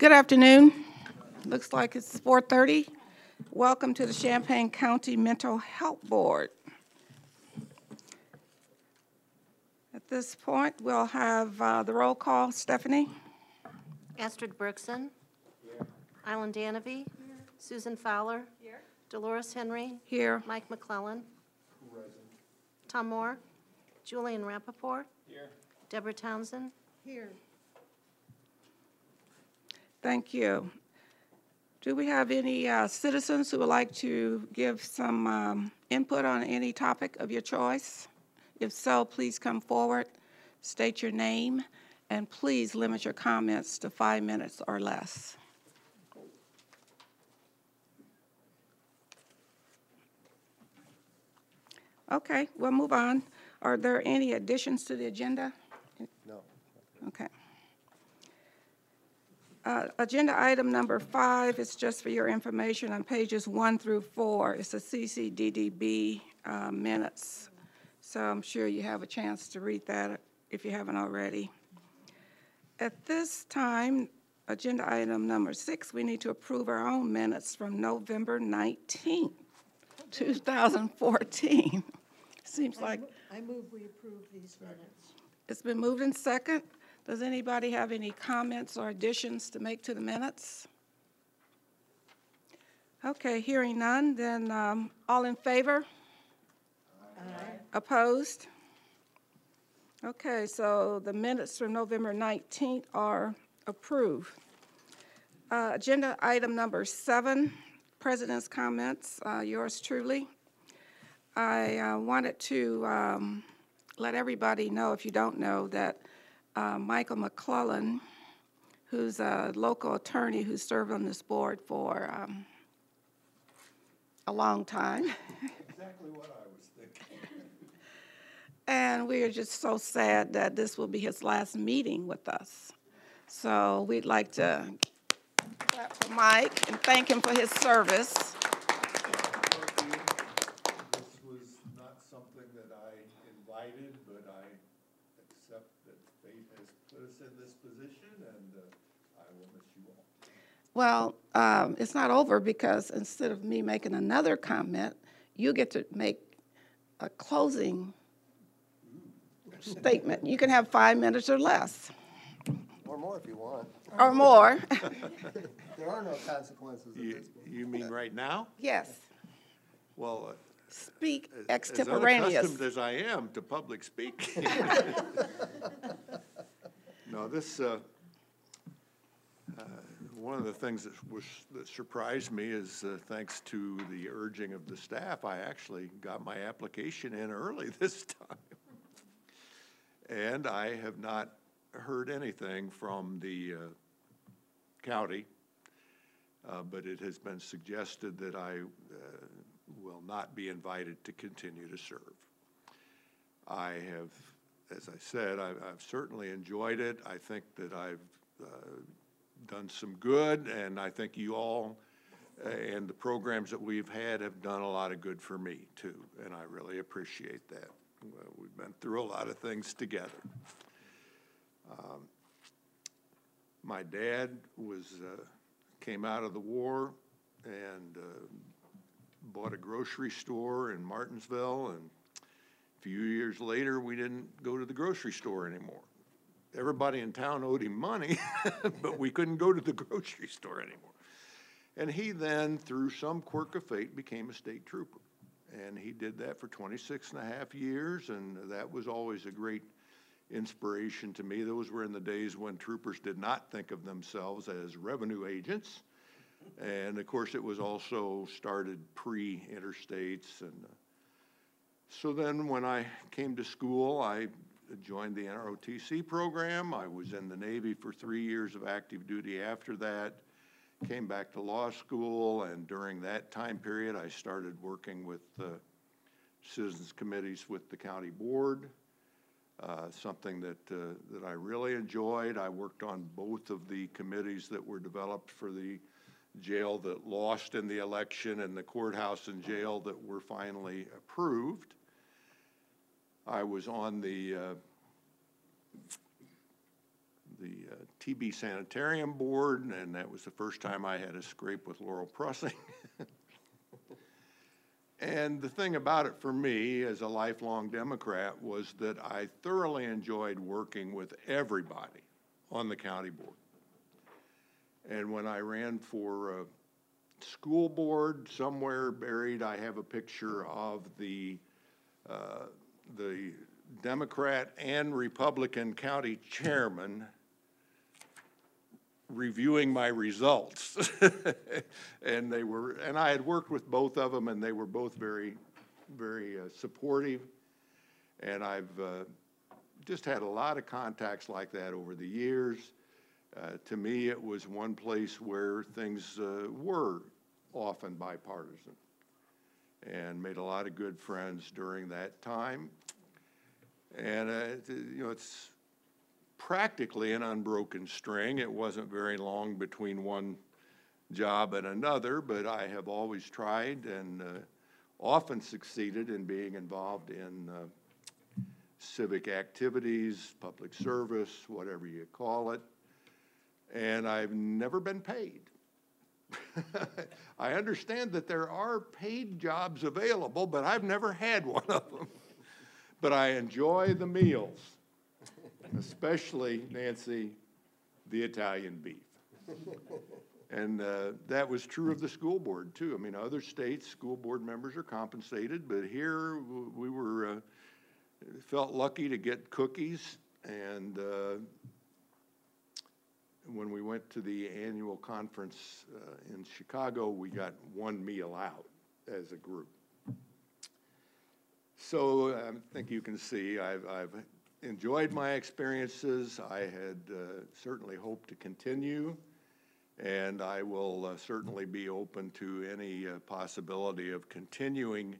Good afternoon. Looks like it's 4:30. Welcome to the Champaign County Mental Health Board. At this point, we'll have the roll call. Stephanie? Astrid Bergson. Here. Island Danovy. Here. Susan Fowler. Here. Dolores Henry. Here. Mike McClellan. Present. Tom Moore. Julian Rappaport. Here. Deborah Townsend. Here. Thank you. Do we have any citizens who would like to give some input on any topic of your choice? If so, please come forward, state your name, and please limit your comments to 5 minutes or less. Okay, we'll move on. Are there any additions to the agenda? No. Okay. Agenda item number 5 is just for your information on pages 1 through 4. It's the CCDDB minutes. So I'm sure you have a chance to read that if you haven't already. At this time, agenda item number 6, we need to approve our own minutes from November 19th, 2014. Seems like I move we approve these minutes. It's been moved in second. Does anybody have any comments or additions to make to the minutes? Okay, hearing none, then all in favor? Aye. Opposed? Okay, so the minutes from November 19th are approved. Agenda item number 7, President's comments, yours truly. I wanted to let everybody know, if you don't know, that Michael McClellan, who's a local attorney who served on this board for a long time. Exactly what I was thinking. And we are just so sad that this will be his last meeting with us. So we'd like to clap for Mike and thank him for his service. This was not something that I invited, but I accept that fate has put us in this position, and I will miss you all. Well, it's not over, because instead of me making another comment, you get to make a closing statement. You can have 5 minutes or less. Or more if you want. Or more. There are no consequences at this point. You mean right now? Yes. Well, Speak as extemporaneous. unaccustomed as I am to public speaking. No, this, one of the things that surprised me is thanks to the urging of the staff, I actually got my application in early this time. And I have not heard anything from the county, but it has been suggested that I will not be invited to continue to serve. I have, as I said, I've certainly enjoyed it. I think that I've done some good, and I think you all and the programs that we've had have done a lot of good for me too, and I really appreciate that. We've been through a lot of things together. My dad came out of the war and bought a grocery store in Martinsville, and a few years later, we didn't go to the grocery store anymore. Everybody in town owed him money, but we couldn't go to the grocery store anymore. And he then, through some quirk of fate, became a state trooper. And he did that for 26 and a half years, and that was always a great inspiration to me. Those were in the days when troopers did not think of themselves as revenue agents. And of course, it was also started pre-interstates. And so then when I came to school, I joined the NROTC program. I was in the Navy for 3 years of active duty after that. Came back to law school, and during that time period, I started working with citizens committees with the county board, something that I really enjoyed. I worked on both of the committees that were developed for the jail that lost in the election and the courthouse and jail that were finally approved. I was on the TB Sanitarium Board, and that was the first time I had a scrape with Laurel Prussing. And the thing about it for me as a lifelong Democrat was that I thoroughly enjoyed working with everybody on the county board. And when I ran for school board, somewhere buried, I have a picture of the Democrat and Republican county chairman reviewing my results. And I had worked with both of them, and they were both very, very supportive. And I've just had a lot of contacts like that over the years. To me, it was one place where things were often bipartisan, and made a lot of good friends during that time. And, you know, it's practically an unbroken string. It wasn't very long between one job and another, but I have always tried and often succeeded in being involved in civic activities, public service, whatever you call it, and I've never been paid. I understand that there are paid jobs available, but I've never had one of them. But I enjoy the meals, especially, Nancy, the Italian beef. And that was true of the school board, too. I mean, other states, school board members are compensated, but here we were, felt lucky to get cookies. And when we went to the annual conference in Chicago, we got one meal out as a group. So I think you can see I've enjoyed my experiences. I had certainly hoped to continue, and I will certainly be open to any possibility of continuing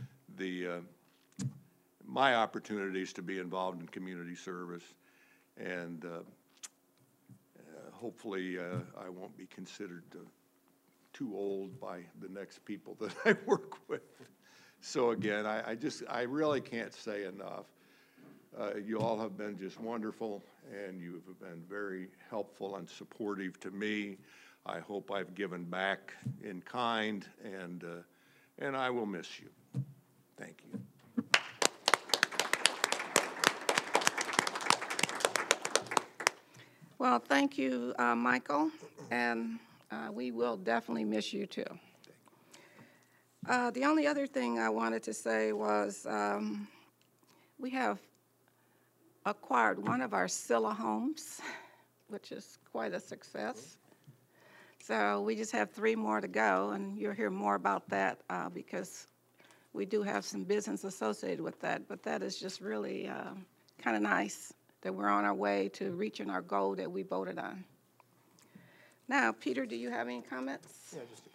my opportunities to be involved in community service, and hopefully I won't be considered too old by the next people that I work with. So again, I really can't say enough. You all have been just wonderful, and you have been very helpful and supportive to me. I hope I've given back in kind, and I will miss you. Thank you. Well, thank you, Michael, and we will definitely miss you too. The only other thing I wanted to say was we have acquired one of our Scylla homes, which is quite a success. So we just have 3 more to go, and you'll hear more about that because we do have some business associated with that. But that is just really kind of nice that we're on our way to reaching our goal that we voted on. Now, Peter, do you have any comments? Yeah, just a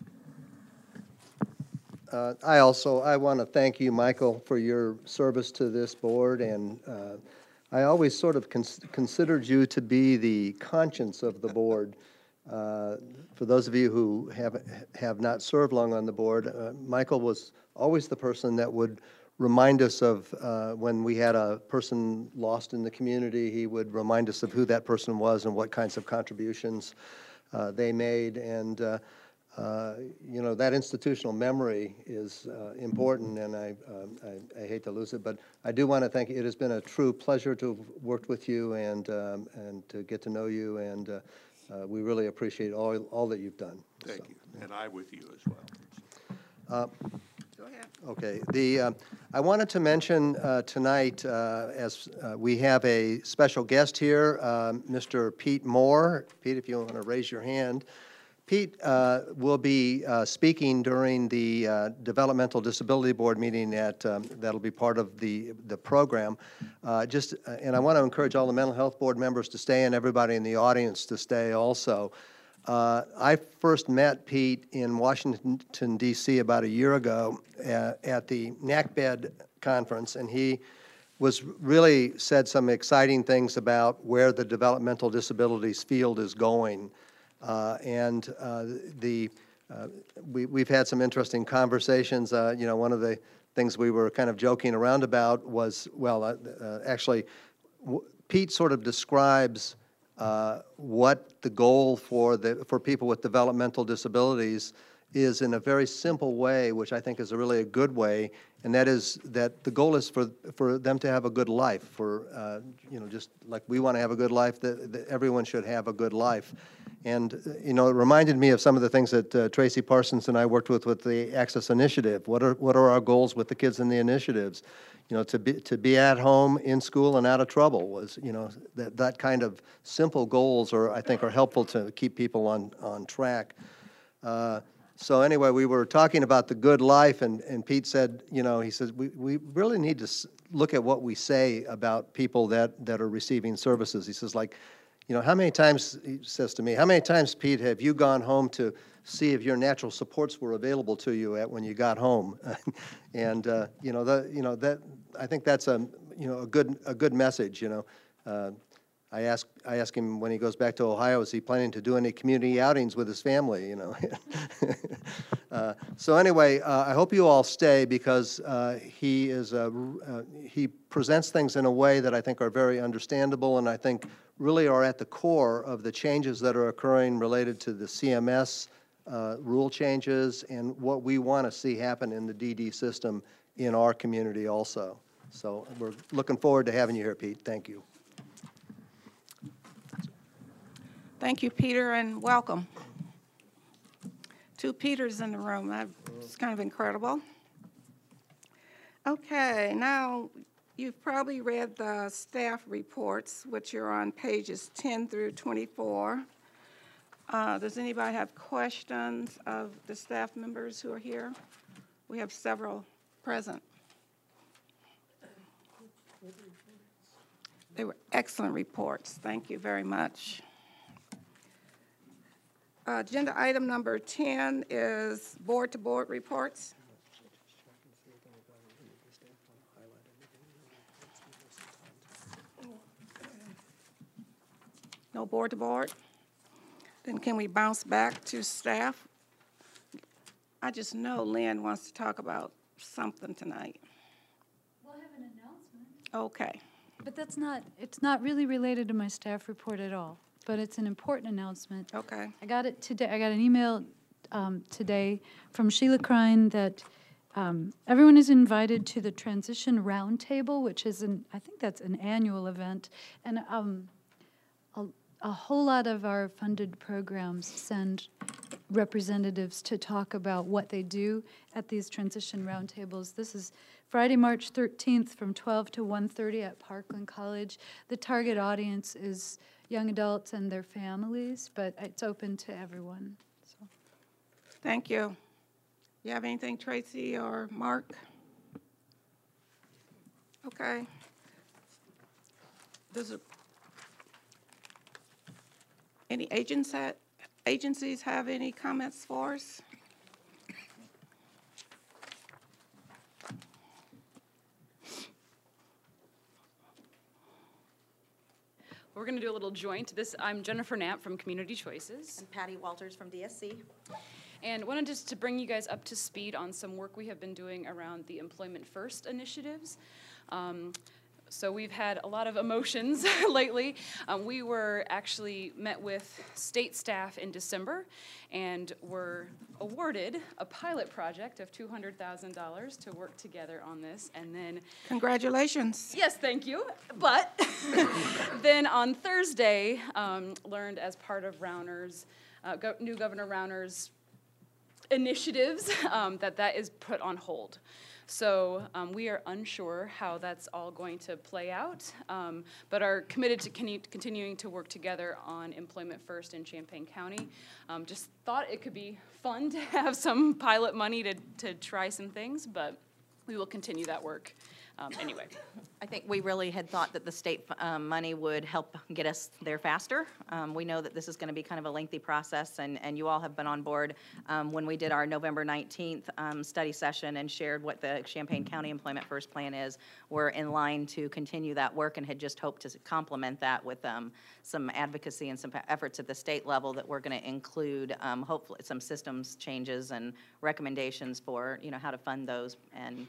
couple. I want to thank you, Michael, for your service to this board, and I always sort of considered you to be the conscience of the board. For those of you who have not served long on the board, Michael was always the person that would remind us of when we had a person lost in the community. He would remind us of who that person was and what kinds of contributions they made, and you know, that institutional memory is important, and I hate to lose it, but I do want to thank you. It has been a true pleasure to have worked with you and to get to know you, and we really appreciate all that you've done. Thank you, and I with you as well. Go ahead. Okay. I wanted to mention tonight, as we have a special guest here, Mr. Pete Moore. Pete, if you want to raise your hand. Pete will be speaking during the Developmental Disability Board meeting that'll be part of the program. And I want to encourage all the Mental Health Board members to stay and everybody in the audience to stay also. I first met Pete in Washington, D.C. about a year ago at the NACBED conference, and he really said some exciting things about where the developmental disabilities field is going. We've had some interesting conversations. You know, one of the things we were kind of joking around about was, well, actually, Pete sort of describes what the goal for people with developmental disabilities is in a very simple way, which I think is really a good way, and that is that the goal is for them to have a good life, just like we want to have a good life, that everyone should have a good life. And, it reminded me of some of the things that Tracy Parsons and I worked with the Access Initiative. What are our goals with the kids in the initiatives? To be at home, in school, and out of trouble was, that kind of simple goals I think are helpful to keep people on track. So anyway, we were talking about the good life, and Pete said, he says, we really need to look at what we say about people that are receiving services. He says, like, how many times, he says to me, how many times, Pete, have you gone home to see if your natural supports were available to you when you got home? And, that, I think that's a good message, I ask him when he goes back to Ohio, is he planning to do any community outings with his family, So anyway, I hope you all stay because he presents things in a way that I think are very understandable and I think really are at the core of the changes that are occurring related to the CMS rule changes and what we want to see happen in the DD system in our community also. So we're looking forward to having you here, Pete. Thank you. Thank you, Peter, and welcome. 2 Peters in the room. That's kind of incredible. Okay, now you've probably read the staff reports, which are on pages 10 through 24. Does anybody have questions of the staff members who are here? We have several present. They were excellent reports. Thank you very much. Agenda item number 10 is board-to-board reports. No board-to-board? Then can we bounce back to staff? I just know Lynn wants to talk about something tonight. We'll have an announcement. Okay. But it's not really related to my staff report at all, but it's an important announcement. Okay. I got it today. I got an email today from Sheila Krein that everyone is invited to the Transition Roundtable, which is I think that's an annual event, and a whole lot of our funded programs send representatives to talk about what they do at these Transition Roundtables. This is Friday, March 13th from 12 to 1:30 at Parkland College. The target audience is young adults and their families, but it's open to everyone. So. Thank you. You have anything, Tracy or Mark? Okay. Any agencies have any comments for us? We're going to do a little joint. I'm Jennifer Knapp from Community Choices. And Patty Walters from DSC. And wanted just to bring you guys up to speed on some work we have been doing around the Employment First initiatives. So we've had a lot of emotions lately. We were actually met with state staff in December and were awarded a pilot project of $200,000 to work together on this. And then Congratulations. yes, thank you. But then on Thursday, learned as part of Rauner's, new Governor Rauner's initiatives, that is put on hold. So we are unsure how that's all going to play out, but are committed to continuing to work together on Employment First in Champaign County. Just thought it could be fun to have some pilot money to try some things, but we will continue that work anyway. I think we really had thought that the state money would help get us there faster. We know that this is going to be kind of a lengthy process, and you all have been on board when we did our November 19th study session and shared what the Champaign County Employment First Plan is. We're in line to continue that work and had just hoped to complement that with some advocacy and some efforts at the state level that we're going to include, hopefully, some systems changes and recommendations for, how to fund those. And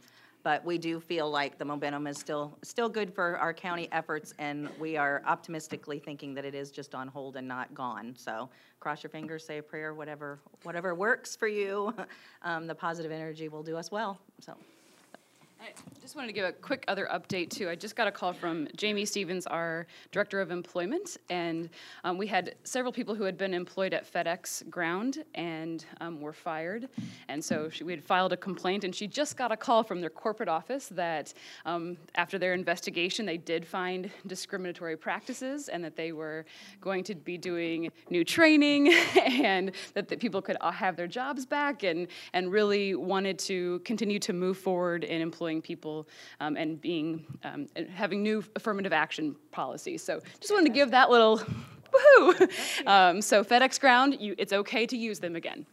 But we do feel like the momentum is still good for our county efforts, and we are optimistically thinking that it is just on hold and not gone. So cross your fingers, say a prayer, whatever works for you. The positive energy will do us well, so. I just wanted to give a quick other update, too. I just got a call from Jamie Stevens, our Director of Employment, and we had several people who had been employed at FedEx Ground and were fired. And so we had filed a complaint, and she just got a call from their corporate office that after their investigation, they did find discriminatory practices and that they were going to be doing new training and that the people could have their jobs back and really wanted to continue to move forward in employing people and having new affirmative action policies. So just wanted to give that little woohoo. So FedEx Ground, it's okay to use them again.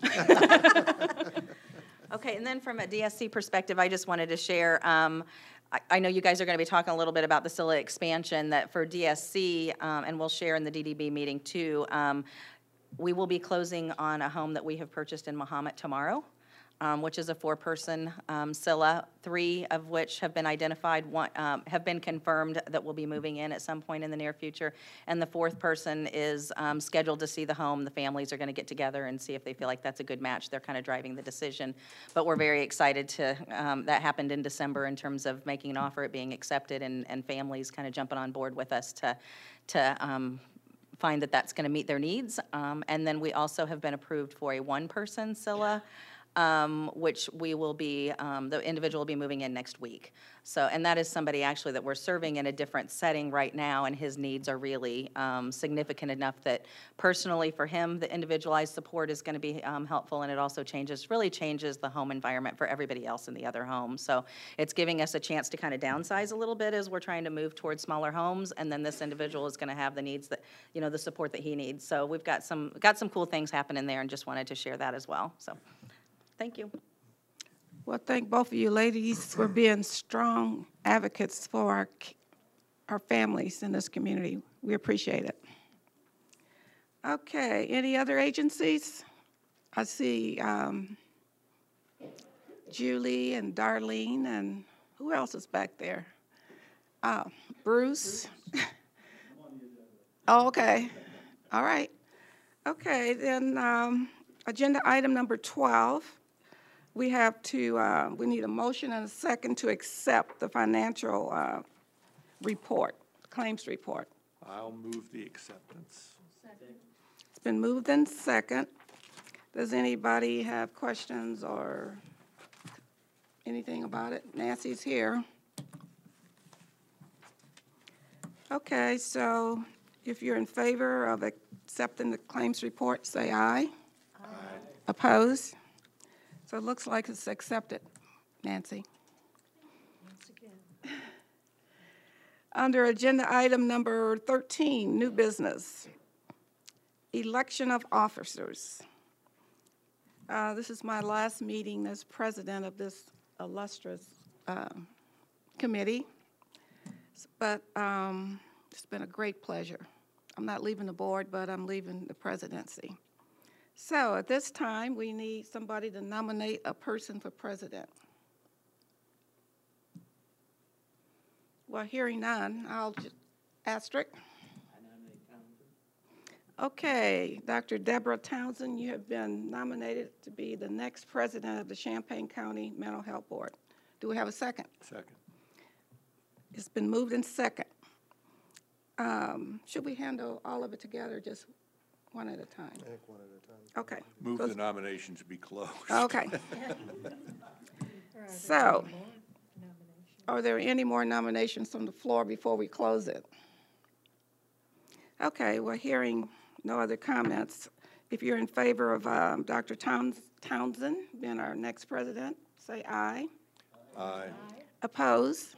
Okay, and then from a DSC perspective, I just wanted to share, I know you guys are going to be talking a little bit about the SILA expansion, that for DSC, and we'll share in the DDB meeting too, we will be closing on a home that we have purchased in Mahomet tomorrow. Which is a 4-person SILA, 3 of which have been identified, have been confirmed that will be moving in at some point in the near future. And the 4th person is scheduled to see the home. The families are going to get together and see if they feel like that's a good match. They're kind of driving the decision. But we're very excited to, that happened in December in terms of making an offer, it being accepted, and families kind of jumping on board with us to find that that's going to meet their needs. And then we also have been approved for a 1-person SILA, which we will be, the individual will be moving in next week. So, and that is somebody actually that we're serving in a different setting right now, and his needs are really significant enough that personally for him, the individualized support is going to be helpful, and it also really changes the home environment for everybody else in the other home. So it's giving us a chance to kind of downsize a little bit as we're trying to move towards smaller homes, and then this individual is going to have the needs that, the support that he needs. So we've got some cool things happening there, and just wanted to share that as well. So. Thank you. Well, thank both of you ladies for being strong advocates for our families in this community. We appreciate it. Okay, any other agencies? I see Julie and Darlene, and who else is back there? Bruce? Oh, okay. All right. Okay, then agenda item number 12. We need a motion and a second to accept the financial report, claims report. I'll move the acceptance. It's been moved and second. Does anybody have questions or anything about it? Nancy's here. Okay, so if you're in favor of accepting the claims report, say aye. Aye. Opposed? So it looks like it's accepted, Nancy. Once again. Under agenda item number 13, new business, election of officers. This is my last meeting as president of this illustrious committee, but it's been a great pleasure. I'm not leaving the board, but I'm leaving the presidency. So at this time, we need somebody to nominate a person for president. Well, hearing none, I'll just, asterisk. I nominate Townsend. Okay, Dr. Deborah Townsend, you have been nominated to be the next president of the Champaign County Mental Health Board. Do we have a second? Second. It's been moved in second. Should we handle all of it together, just one at a time? I think one at a time. Okay. Move the nominations be closed. Okay. So, are there any more nominations from the floor before we close it? Okay, we're hearing no other comments. If you're in favor of Dr. Townsend being our next president, say aye. Aye. Opposed?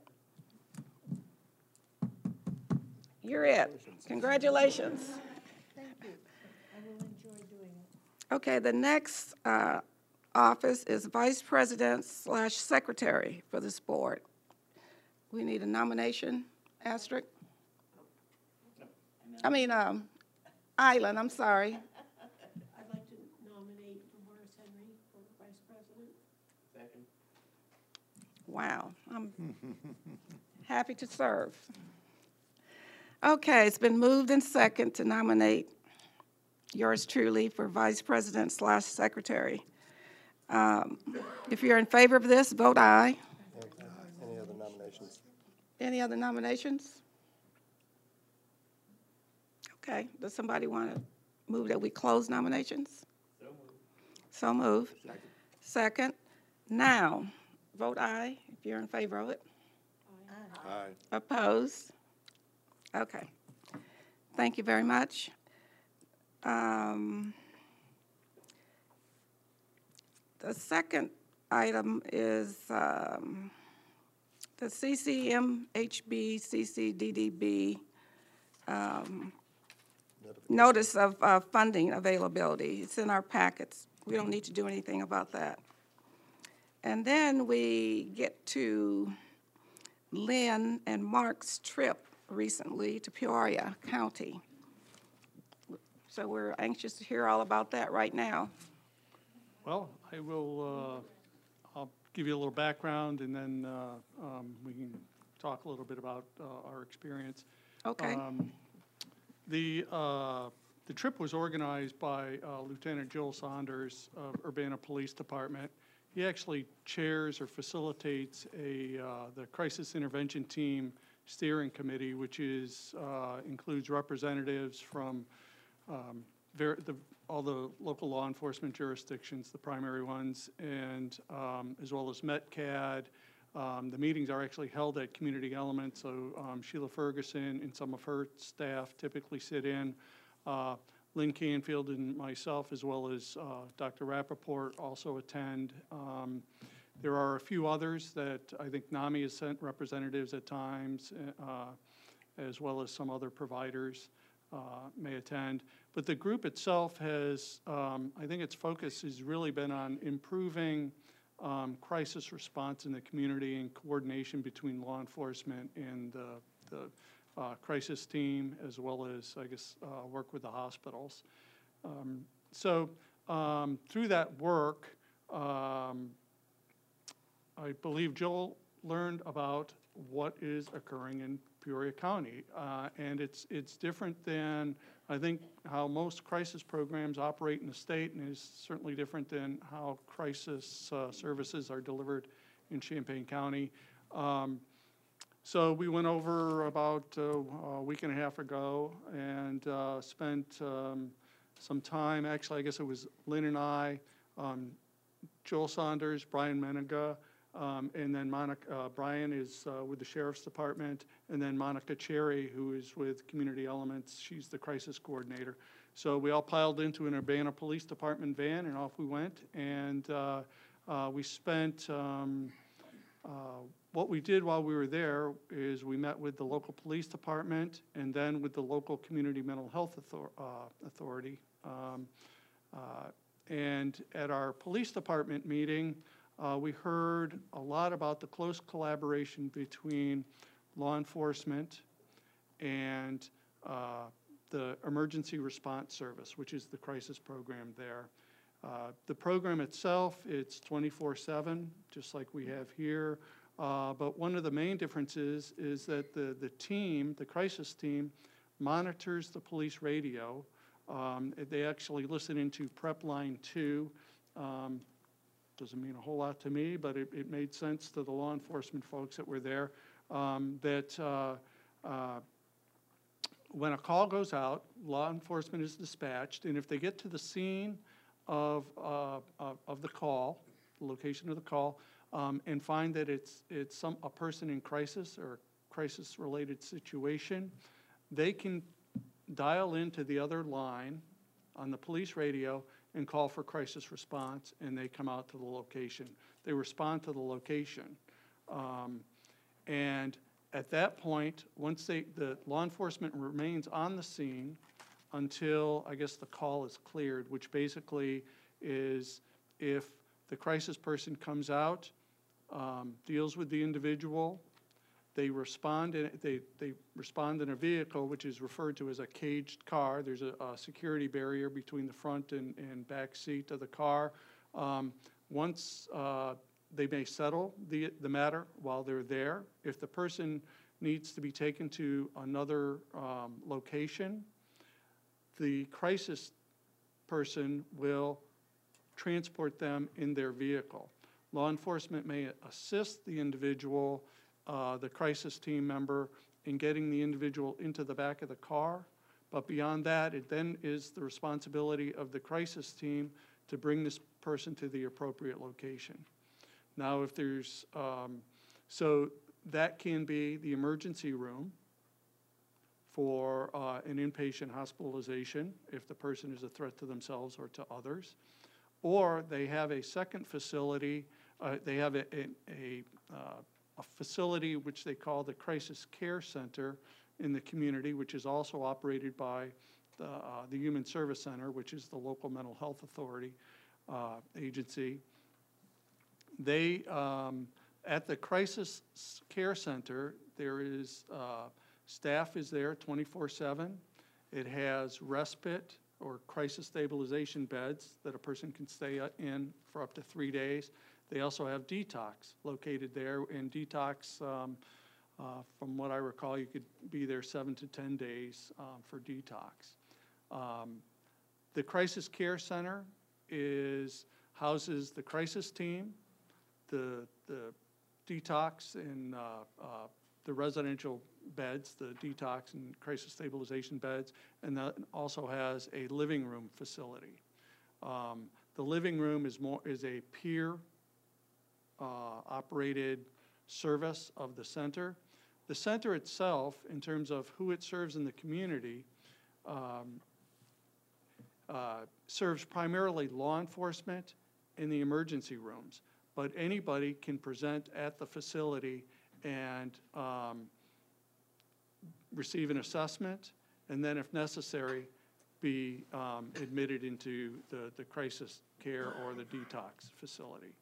You're it. Congratulations. Thank you. I will enjoy doing it. Okay, the next office is Vice President/Secretary for this board. We need a nomination, asterisk. Island, I'm sorry. I'd like to nominate Morris Henry for Vice President. Wow, I'm happy to serve. Okay, it's been moved and second to nominate yours truly for Vice President/Secretary. If you're in favor of this, vote aye. Any other nominations? Any other nominations? Okay, does somebody want to move that we close nominations? So move. Second. Now, vote aye if you're in favor of it. Aye. Opposed? Okay. Thank you very much. The second item is the CCMHB, CCDDB notice of funding availability. It's in our packets. We don't need to do anything about that. And then we get to Lynn and Mark's trip recently to Peoria County. So we're anxious to hear all about that right now. Well, I will, I'll give you a little background, and then we can talk a little bit about our experience. Okay. The trip was organized by Lieutenant Joel Saunders of Urbana Police Department. He actually chairs or facilitates the Crisis Intervention Team Steering Committee, which includes representatives from all the local law enforcement jurisdictions, the primary ones, and as well as METCAD. The meetings are actually held at Community Element, so Sheila Ferguson and some of her staff typically sit in. Lynn Canfield and myself, as well as Dr. Rappaport, also attend. There are a few others that I think NAMI has sent representatives at times, as well as some other providers may attend. But the group itself has, I think its focus has really been on improving crisis response in the community and coordination between law enforcement and the crisis team, as well as, I guess, work with the hospitals. So through that work, I believe Joel learned about what is occurring in Peoria County, and it's different than, I think, how most crisis programs operate in the state, and is certainly different than how crisis services are delivered in Champaign County. So we went over about a week and a half ago and spent some time, actually I guess it was Lynn and I, Joel Saunders, Brian Menega, and then Brian is with the Sheriff's Department, and then Monica Cherry, who is with Community Elements. She's the crisis coordinator. So we all piled into an Urbana Police Department van, and off we went. And we spent, what we did while we were there is we met with the local police department and then with the local Community Mental Health Authority. And at our police department meeting, we heard a lot about the close collaboration between law enforcement and the Emergency Response Service, which is the crisis program there. The program itself, it's 24/7, just like we have here. But one of the main differences is that the team, the crisis team, monitors the police radio. They actually listen into Prep Line 2. Doesn't mean a whole lot to me, but it made sense to the law enforcement folks that were there, that when a call goes out, law enforcement is dispatched, and if they get to the scene of the call, the location of the call, and find that it's a person in crisis or crisis-related situation, they can dial into the other line on the police radio and call for crisis response, and they come out to the location. They respond to the location. And at that point, once the law enforcement remains on the scene until, I guess, the call is cleared, which basically is if the crisis person comes out, deals with the individual, they respond in a vehicle, which is referred to as a caged car. There's a security barrier between the front and back seat of the car. Once they may settle the matter while they're there. If the person needs to be taken to another location, the crisis person will transport them in their vehicle. Law enforcement may assist the individual, the crisis team member, in getting the individual into the back of the car. But beyond that, it then is the responsibility of the crisis team to bring this person to the appropriate location. Now, if there's, so that can be the emergency room for an inpatient hospitalization if the person is a threat to themselves or to others. Or they have a second facility, they have a facility which they call the Crisis Care Center in the community, which is also operated by the Human Service Center, which is the local mental health authority agency. They, at the Crisis Care Center, there is, staff is there 24/7. It has respite or crisis stabilization beds that a person can stay in for up to 3 days. They also have detox located there, and detox, from what I recall, you could be there 7 to 10 days for detox. The Crisis Care Center houses the crisis team, the detox and the residential beds, the detox and crisis stabilization beds, and that also has a living room facility. The living room is a peer operated service of the center. The center itself, in terms of who it serves in the community, serves primarily law enforcement in the emergency rooms, but anybody can present at the facility and receive an assessment, and then if necessary, be admitted into the crisis care or the detox facility.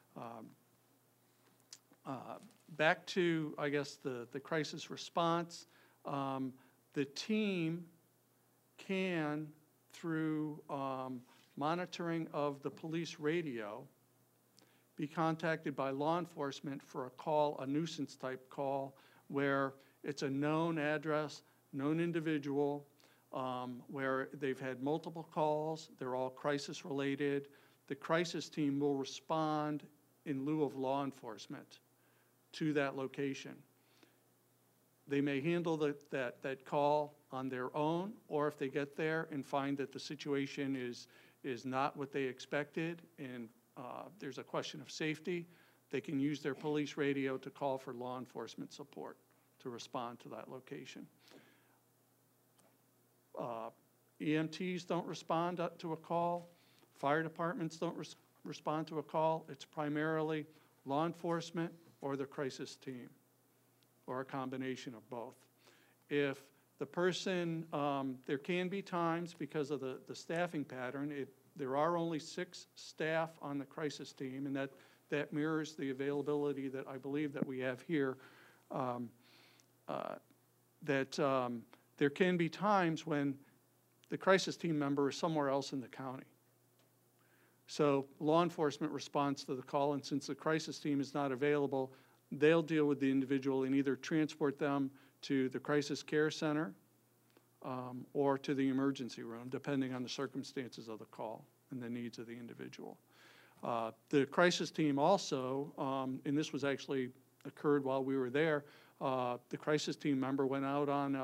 Back to, I guess, the crisis response, the team can, through monitoring of the police radio, be contacted by law enforcement for a call, a nuisance type call, where it's a known address, known individual, where they've had multiple calls, they're all crisis related. The crisis team will respond in lieu of law enforcement to that location. They may handle that call on their own, or if they get there and find that the situation is not what they expected and there's a question of safety, they can use their police radio to call for law enforcement support to respond to that location. EMTs don't respond to a call. Fire departments don't respond to a call. It's primarily law enforcement or the crisis team, or a combination of both. If the person, there can be times because of the staffing pattern, there are only 6 staff on the crisis team, and that mirrors the availability that I believe that we have here, there can be times when the crisis team member is somewhere else in the county. So law enforcement responds to the call, and since the crisis team is not available, they'll deal with the individual and either transport them to the crisis care center or to the emergency room, depending on the circumstances of the call and the needs of the individual. The crisis team also, and this was actually occurred while we were there, the crisis team member went out on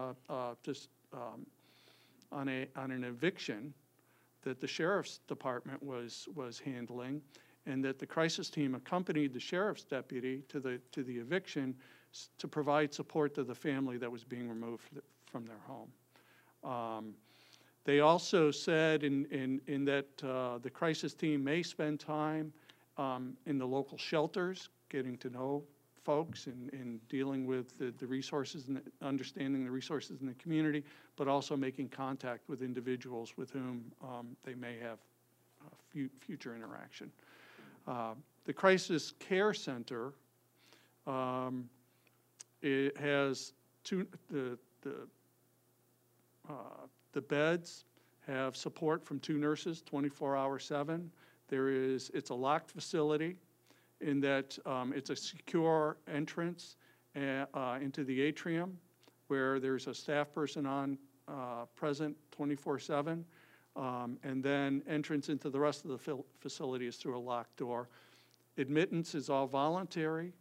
an eviction that the sheriff's department was handling, and that the crisis team accompanied the sheriff's deputy to the eviction to provide support to the family that was being removed from their home. They also said in that the crisis team may spend time in the local shelters, getting to know folks and dealing with the resources and understanding the resources in the community, but also making contact with individuals with whom they may have future interaction. The Crisis Care Center, it has the beds have support from 2 nurses, 24/7. It's a locked facility. in that it's a secure entrance into the atrium where there's a staff person on present 24/7, and then entrance into the rest of the facility is through a locked door. Admittance is all voluntary.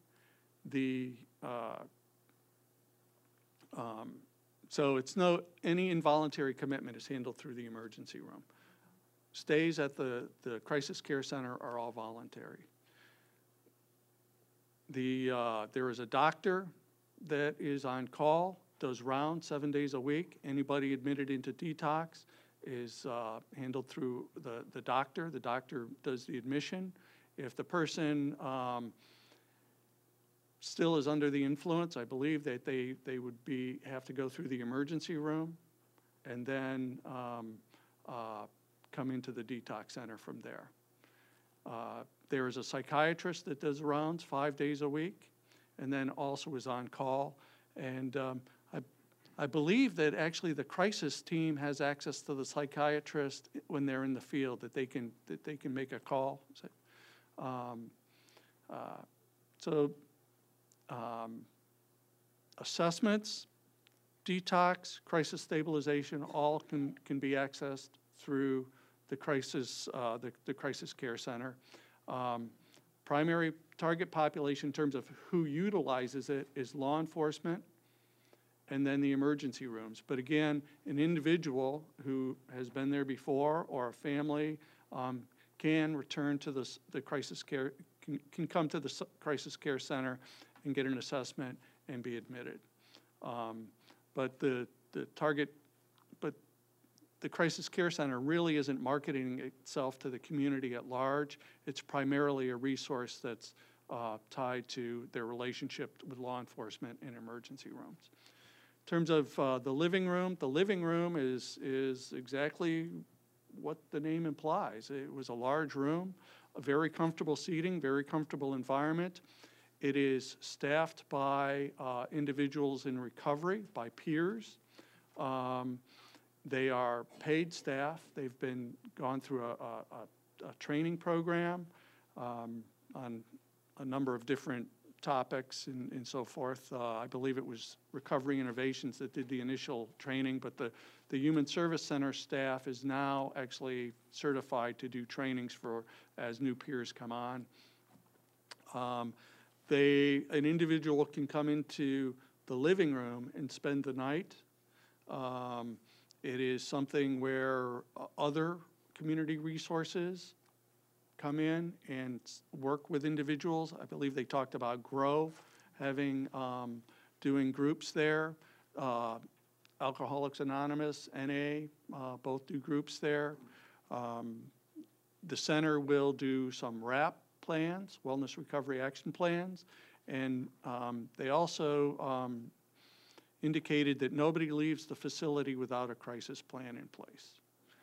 So it's any involuntary commitment is handled through the emergency room. Stays at the crisis care center are all voluntary. There is a doctor that is on call, does rounds 7 days a week. Anybody admitted into detox is handled through the doctor. The doctor does the admission. If the person still is under the influence, I believe that they would have to go through the emergency room and then come into the detox center from there. There is a psychiatrist that does rounds 5 days a week and then also is on call. And I believe that actually the crisis team has access to the psychiatrist when they're in the field, that they can make a call. Assessments, detox, crisis stabilization, all can be accessed through the crisis care center. Primary target population in terms of who utilizes it is law enforcement and then the emergency rooms. But again, an individual who has been there before or a family can return to the crisis care, can come to the crisis care center and get an assessment and be admitted. But the crisis care center really isn't marketing itself to the community at large. It's primarily a resource that's tied to their relationship with law enforcement and emergency rooms. In terms of the living room is exactly what the name implies. It was a large room, a very comfortable seating, very comfortable environment. It is staffed by individuals in recovery, by peers. They are paid staff. They've gone through a training program on a number of different topics and so forth. I believe it was Recovery Innovations that did the initial training, but the Human Service Center staff is now actually certified to do trainings as new peers come on. An individual can come into the living room and spend the night. It is something where other community resources come in and work with individuals. I believe they talked about GROW doing groups there. Alcoholics Anonymous, NA, both do groups there. The center will do some RAP plans, Wellness Recovery Action Plans, and they also indicated that nobody leaves the facility without a crisis plan in place.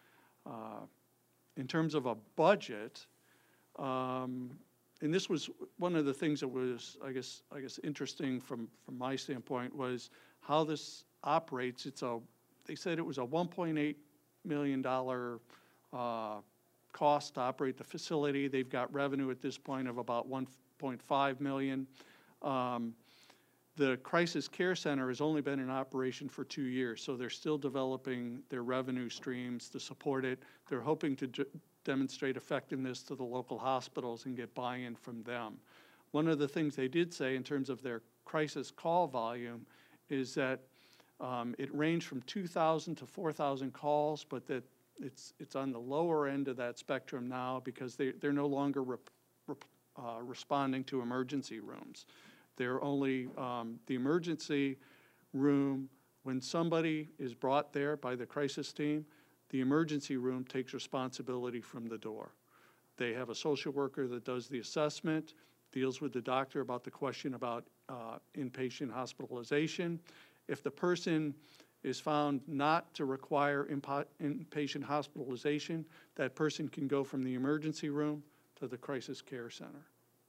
In terms of a budget, and this was one of the things that was, I guess interesting from my standpoint, was how this operates. They said it was a $1.8 million cost to operate the facility. They've got revenue at this point of about $1.5 million. The Crisis Care Center has only been in operation for 2 years, so they're still developing their revenue streams to support it. They're hoping to demonstrate effectiveness to the local hospitals and get buy-in from them. One of the things they did say in terms of their crisis call volume is that it ranged from 2,000 to 4,000 calls, but that it's on the lower end of that spectrum now because they're no longer responding to emergency rooms. They're only the emergency room, when somebody is brought there by the crisis team, the emergency room takes responsibility from the door. They have a social worker that does the assessment, deals with the doctor about the question about inpatient hospitalization. If the person is found not to require inpatient hospitalization, that person can go from the emergency room to the crisis care center.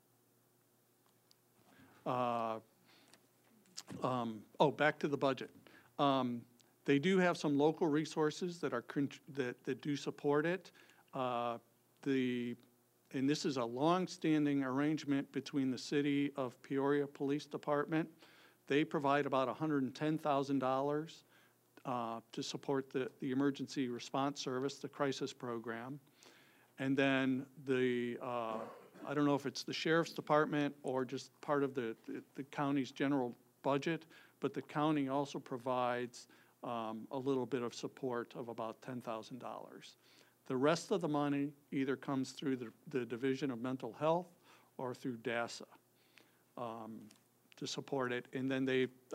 Back to the budget. They do have some local resources that do support it. The and this is a long-standing arrangement between the City of Peoria Police Department. They provide about $110,000 to support the emergency response service, the crisis program. And then I don't know if it's the sheriff's department or just part of the county's general budget, but the county also provides a little bit of support of about $10,000. The rest of the money either comes through the Division of Mental Health or through DASA to support it. And then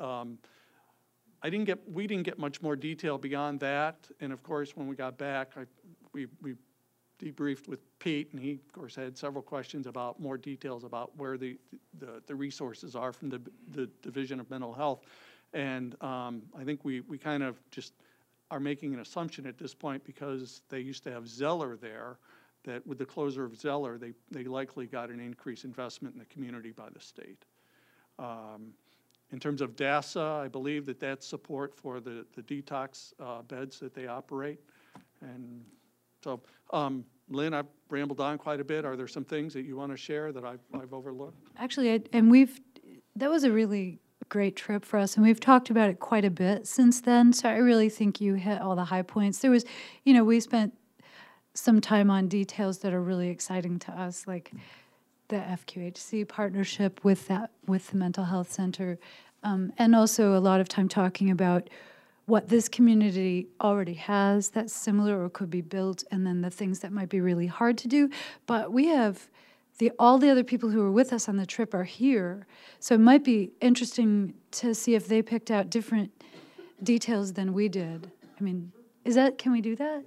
we didn't get much more detail beyond that. And of course, when we got back, we debriefed with Pete, and he, of course, had several questions about more details about where the resources are from the Division of Mental Health. And I think we kind of just are making an assumption at this point, because they used to have Zeller there, that with the closure of Zeller, they likely got an increased investment in the community by the state. In terms of DASA, I believe that's support for the detox beds that they operate. And so, Lynn, I've rambled on quite a bit. Are there some things that you want to share that I've overlooked? Actually, that was a really great trip for us, and we've talked about it quite a bit since then, so I really think you hit all the high points. There was, we spent some time on details that are really exciting to us, like the FQHC partnership with the Mental Health Center, and also a lot of time talking about what this community already has that's similar or could be built, and then the things that might be really hard to do. But we have all the other people who were with us on the trip are here, so it might be interesting to see if they picked out different details than we did. I mean, can we do that?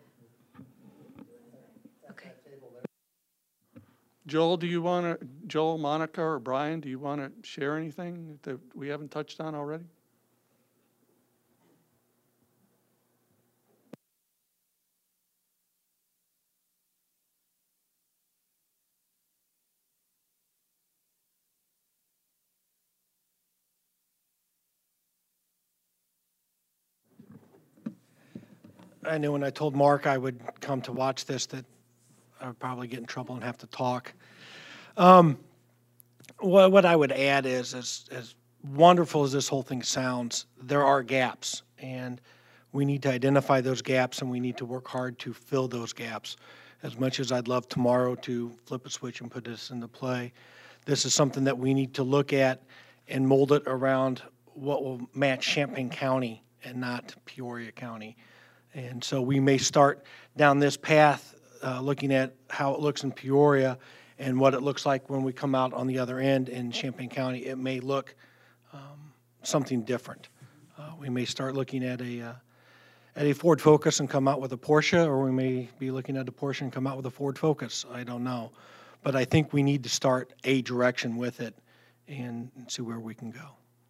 Okay. Joel, Monica, or Brian, do you want to share anything that we haven't touched on already? I knew when I told Mark I would come to watch this that I would probably get in trouble and have to talk. What I would add is, as wonderful as this whole thing sounds, there are gaps, and we need to identify those gaps, and we need to work hard to fill those gaps. As much as I'd love tomorrow to flip a switch and put this into play, this is something that we need to look at and mold it around what will match Champaign County and not Peoria County. And so we may start down this path looking at how it looks in Peoria and what it looks like when we come out on the other end in Champaign County. It may look something different. We may start looking at a Ford Focus and come out with a Porsche, or we may be looking at a Porsche and come out with a Ford Focus. I don't know. But I think we need to start a direction with it and see where we can go.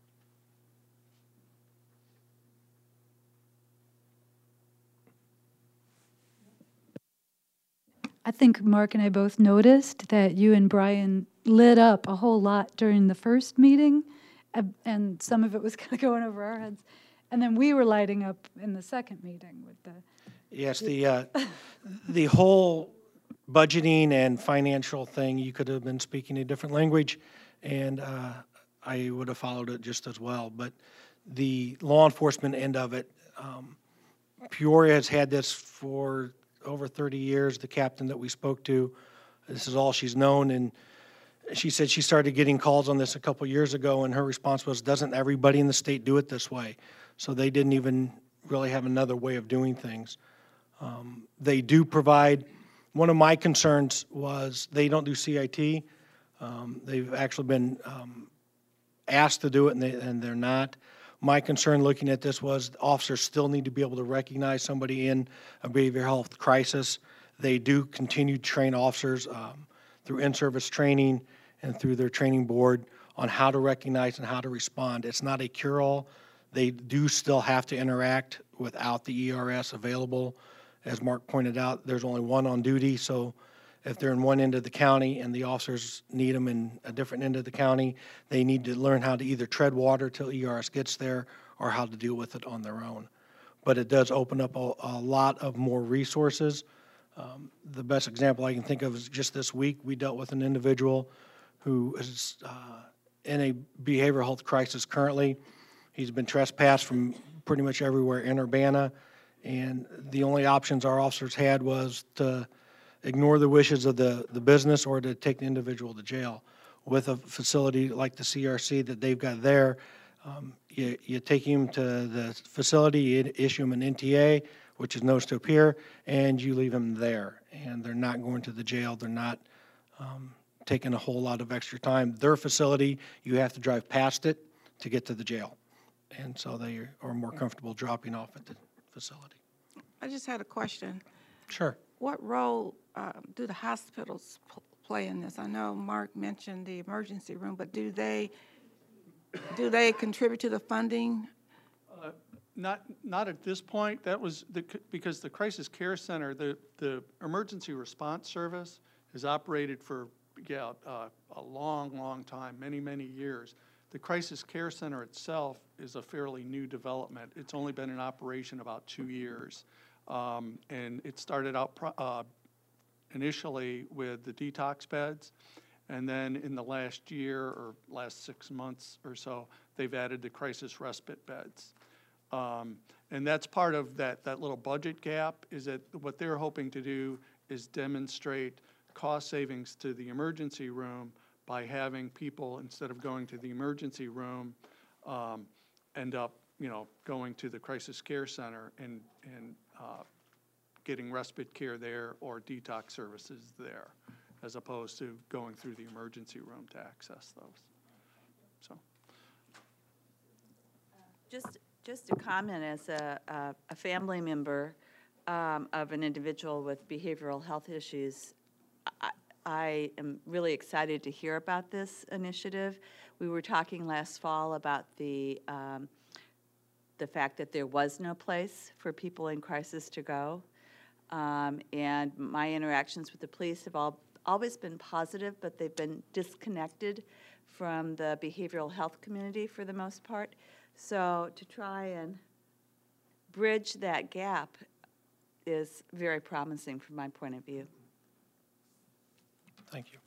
I think Mark and I both noticed that you and Brian lit up a whole lot during the first meeting, and some of it was kind of going over our heads. And then we were lighting up in the second meeting with the... Yes, the whole budgeting and financial thing, you could have been speaking a different language, and I would have followed it just as well. But the law enforcement end of it, Peoria has had this for over 30 years. The captain that we spoke to, this is all she's known, and she said she started getting calls on this a couple years ago, and her response was, doesn't everybody in the state do it this way? So they didn't even really have another way of doing things. They do provide, one of my concerns was they don't do CIT. They've actually been asked to do it, and they're not. My concern looking at this was officers still need to be able to recognize somebody in a behavioral health crisis. They do continue to train officers through in-service training and through their training board on how to recognize and how to respond. It's not a cure-all. They do still have to interact without the ERS available. As Mark pointed out, there's only one on duty, so if they're in one end of the county and the officers need them in a different end of the county, they need to learn how to either tread water till ERS gets there or how to deal with it on their own. But it does open up a lot of more resources. The best example I can think of is just this week, we dealt with an individual who is in a behavioral health crisis currently. He's been trespassed from pretty much everywhere in Urbana, and the only options our officers had was to ignore the wishes of the business or to take the individual to jail. With a facility like the CRC that they've got there, you take him to the facility, you issue him an NTA, which is notice to appear, and you leave him there. And they're not going to the jail. They're not taking a whole lot of extra time. Their facility, you have to drive past it to get to the jail. And so they are more comfortable dropping off at the facility. I just had a question. Sure. What role do the hospitals play in this? I know Mark mentioned the emergency room, but do they contribute to the funding? Not at this point. That was because the Crisis Care Center, the Emergency Response Service has operated for a long time, many years. The Crisis Care Center itself is a fairly new development. It's only been in operation about 2 years. And it started out initially with the detox beds, and then in the last year or last 6 months or so, they've added the crisis respite beds. And that's part of that little budget gap, is that what they're hoping to do is demonstrate cost savings to the emergency room by having people, instead of going to the emergency room, end up, going to the crisis care center and getting respite care there or detox services there, as opposed to going through the emergency room to access those. So, just a comment as a family member of an individual with behavioral health issues. I am really excited to hear about this initiative. We were talking last fall about the fact that there was no place for people in crisis to go. And my interactions with the police have always been positive, but they've been disconnected from the behavioral health community for the most part. So to try and bridge that gap is very promising from my point of view. Thank you.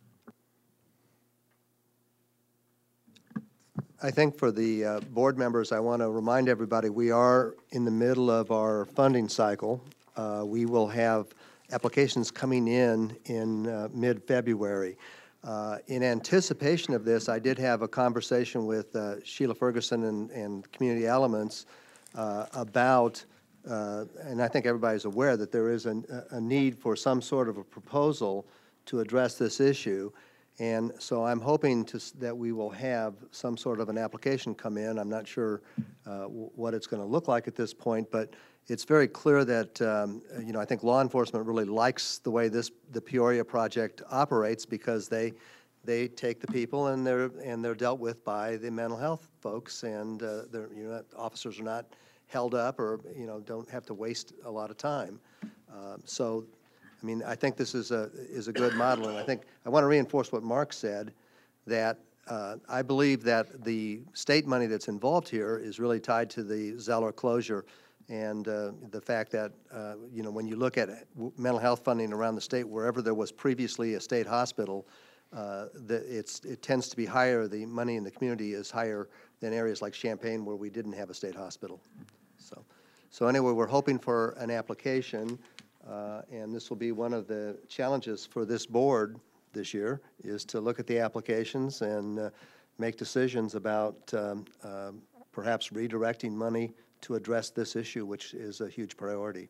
I think for the board members, I want to remind everybody, we are in the middle of our funding cycle. We will have applications coming in mid-February. In anticipation of this, I did have a conversation with Sheila Ferguson and Community Elements about, and I think everybody's aware that there is a need for some sort of a proposal to address this issue. And so I'm hoping that we will have some sort of an application come in. I'm not sure what it's going to look like at this point, but it's very clear that, I think law enforcement really likes the way the Peoria project operates, because they take the people and they're dealt with by the mental health folks, and officers are not held up or don't have to waste a lot of time. So, I think this is a good model, and I think I want to reinforce what Mark said, that I believe that the state money that's involved here is really tied to the Zeller closure, and the fact that when you look at mental health funding around the state, wherever there was previously a state hospital, it tends to be higher. The money in the community is higher than areas like Champaign, where we didn't have a state hospital. So anyway, we're hoping for an application. And this will be one of the challenges for this board this year, is to look at the applications and make decisions about perhaps redirecting money to address this issue, which is a huge priority.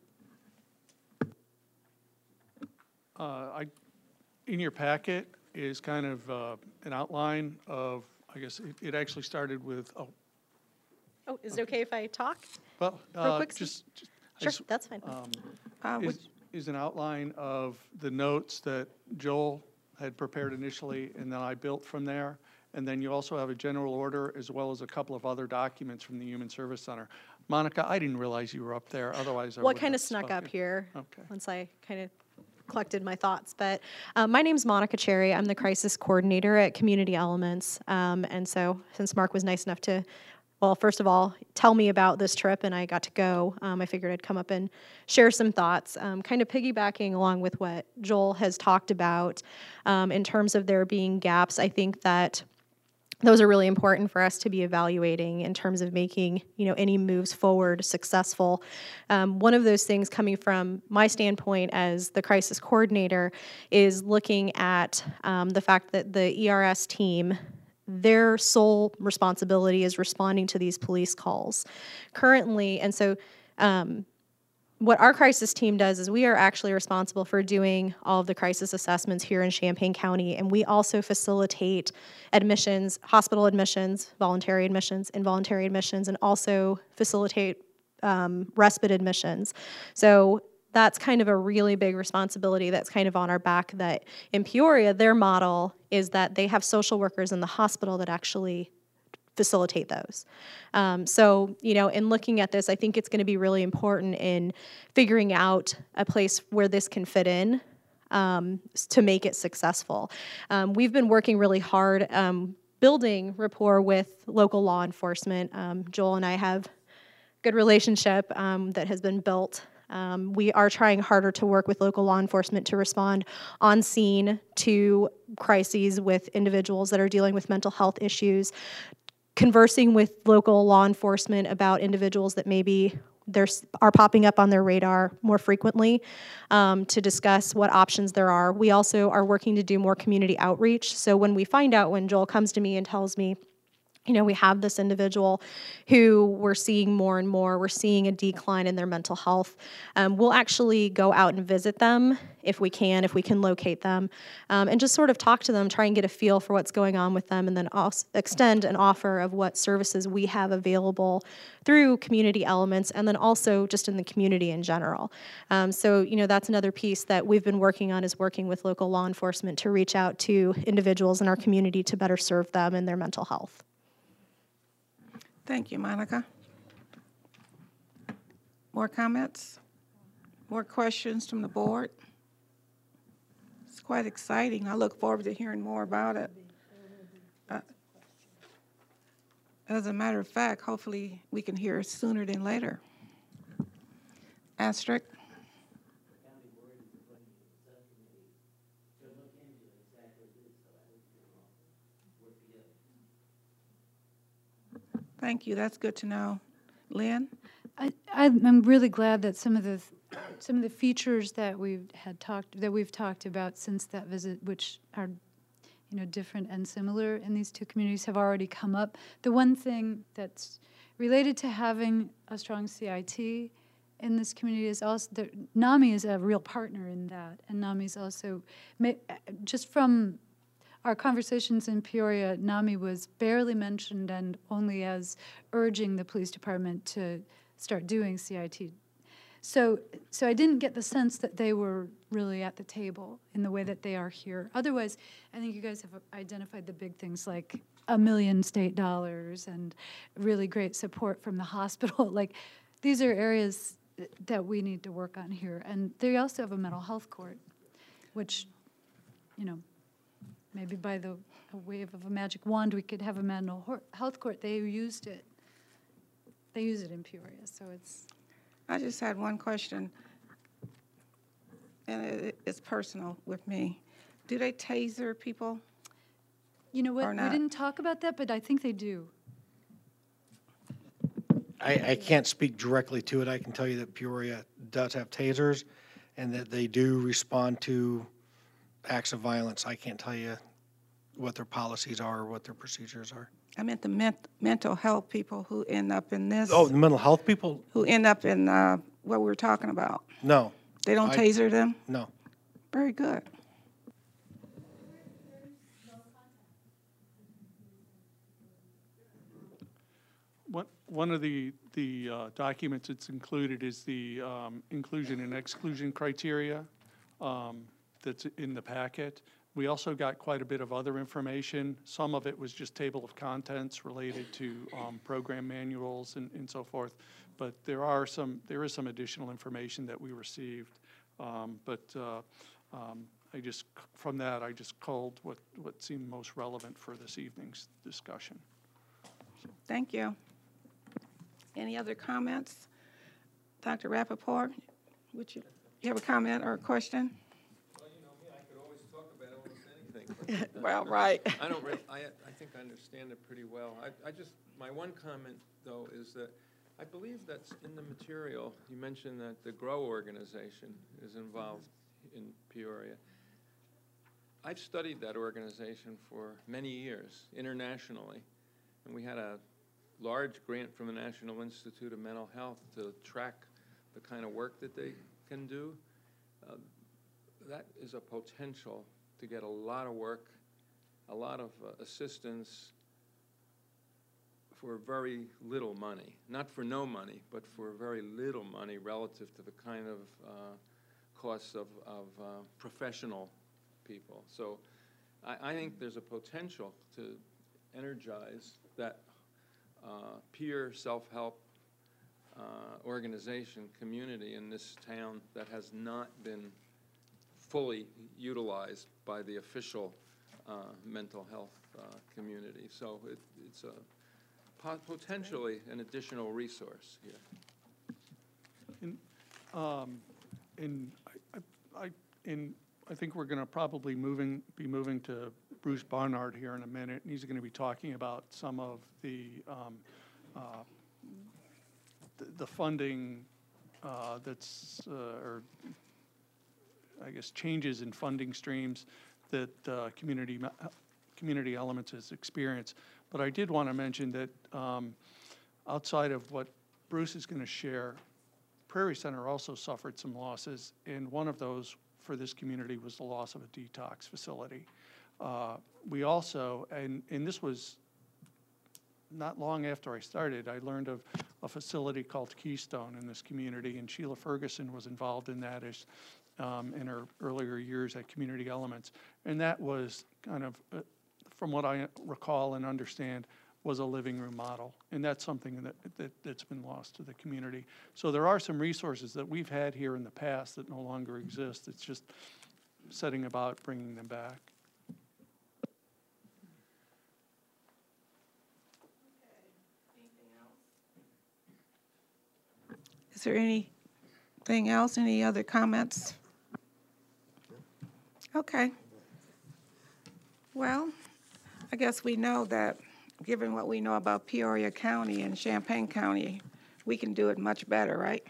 In your packet is kind of an outline of, I guess it actually started with, Oh, is it okay if I talk? well, Real quick, Sure, just, that's fine. is an outline of the notes that Joel had prepared initially, and then I built from there. And then you also have a general order, as well as a couple of other documents from the Human Service Center. Monica, I didn't realize you were up there, otherwise I would Well, have I kind of snuck spoken. up here Okay. once I kind of collected my thoughts. But my name's Monica Cherry. I'm the crisis coordinator at Community Elements. And so since Mark was nice enough to well, first of all, tell me about this trip, and I got to go. I figured I'd come up and share some thoughts, kind of piggybacking along with what Joel has talked about in terms of there being gaps. I think that those are really important for us to be evaluating in terms of making, any moves forward successful. One of those things coming from my standpoint as the crisis coordinator is looking at the fact that the ERS team, their sole responsibility is responding to these police calls currently. And so what our crisis team does is we are actually responsible for doing all of the crisis assessments here in Champaign County, and we also facilitate admissions, hospital admissions, voluntary admissions, involuntary admissions, and also facilitate respite admissions. So that's kind of a really big responsibility that's kind of on our back. That in Peoria, their model is that they have social workers in the hospital that actually facilitate those. So, in looking at this, I think it's going to be really important in figuring out a place where this can fit in to make it successful. We've been working really hard building rapport with local law enforcement. Joel and I have a good relationship that has been built. We are trying harder to work with local law enforcement to respond on scene to crises with individuals that are dealing with mental health issues, conversing with local law enforcement about individuals that maybe are popping up on their radar more frequently to discuss what options there are. We also are working to do more community outreach. So when we find out, when Joel comes to me and tells me, we have this individual who we're seeing more and more, we're seeing a decline in their mental health. We'll actually go out and visit them if we can locate them, and just sort of talk to them, try and get a feel for what's going on with them, and then also extend an offer of what services we have available through community elements, and then also just in the community in general. So, that's another piece that we've been working on, is working with local law enforcement to reach out to individuals in our community to better serve them and their mental health. Thank you, Monica. More comments? More questions from the board? It's quite exciting. I look forward to hearing more about it. As a matter of fact, hopefully we can hear it sooner than later. Asterisk? Thank you. That's good to know. Lynn? I'm really glad that some of the features that we've talked about since that visit, which are different and similar in these two communities, have already come up. The one thing that's related to having a strong CIT in this community is also that NAMI is a real partner in that, and NAMI is also just from our conversations in Peoria, NAMI was barely mentioned, and only as urging the police department to start doing CIT. So I didn't get the sense that they were really at the table in the way that they are here. Otherwise, I think you guys have identified the big things like $1 million state dollars and really great support from the hospital. Like, these are areas that we need to work on here. And they also have a mental health court, which, maybe by the wave of a magic wand, we could have a mental health court. They used it. They use it in Peoria, so it's. I just had one question, and it's personal with me. Do they taser people? You know what? Or We not? didn't talk about that, but I think they do. I can't speak directly to it. I can tell you that Peoria does have tasers and that they do respond to acts of violence. I can't tell you what their policies are or what their procedures are. I meant the mental health people who end up in this. Oh, the mental health people? Who end up in what we were talking about. No. They don't taser them? No. Very good. One of the documents that's included is the inclusion and exclusion criteria that's in the packet. We also got quite a bit of other information. Some of it was just table of contents related to program manuals and so forth. But there is some additional information that we received. From that, I just culled what seemed most relevant for this evening's discussion. Thank you. Any other comments? Dr. Rappaport, you have a comment or a question? Well, you know me, I could always talk about almost anything. Well, right. I don't really, I think I understand it pretty well. My one comment, though, is that I believe that's in the material. You mentioned that the GROW organization is involved in Peoria. I've studied that organization for many years internationally, and we had a large grant from the National Institute of Mental Health to track the kind of work that they can do. That is a potential to get a lot of work, a lot of assistance for very little money. Not for no money, but for very little money relative to the kind of costs of professional people. So I think there's a potential to energize that peer self-help organization community in this town that has not been fully utilized by the official mental health community. So it's potentially an additional resource here. I think we're going to probably be moving to Bruce Barnard here in a minute, and he's going to be talking about some of the funding or I guess changes in funding streams that Community Elements has experienced. But I did want to mention that outside of what Bruce is going to share, Prairie Center also suffered some losses, and one of those for this community was the loss of a detox facility. We also, and this was not long after I started, I learned of a facility called Keystone in this community, and Sheila Ferguson was involved in that as in her earlier years at Community Elements. And that was kind of, from what I recall and understand, was a living room model. And that's something that's been lost to the community. So there are some resources that we've had here in the past that no longer exist. It's just setting about bringing them back. Is there anything else? Any other comments? Okay. Well, I guess we know that given what we know about Peoria County and Champaign County, we can do it much better, right?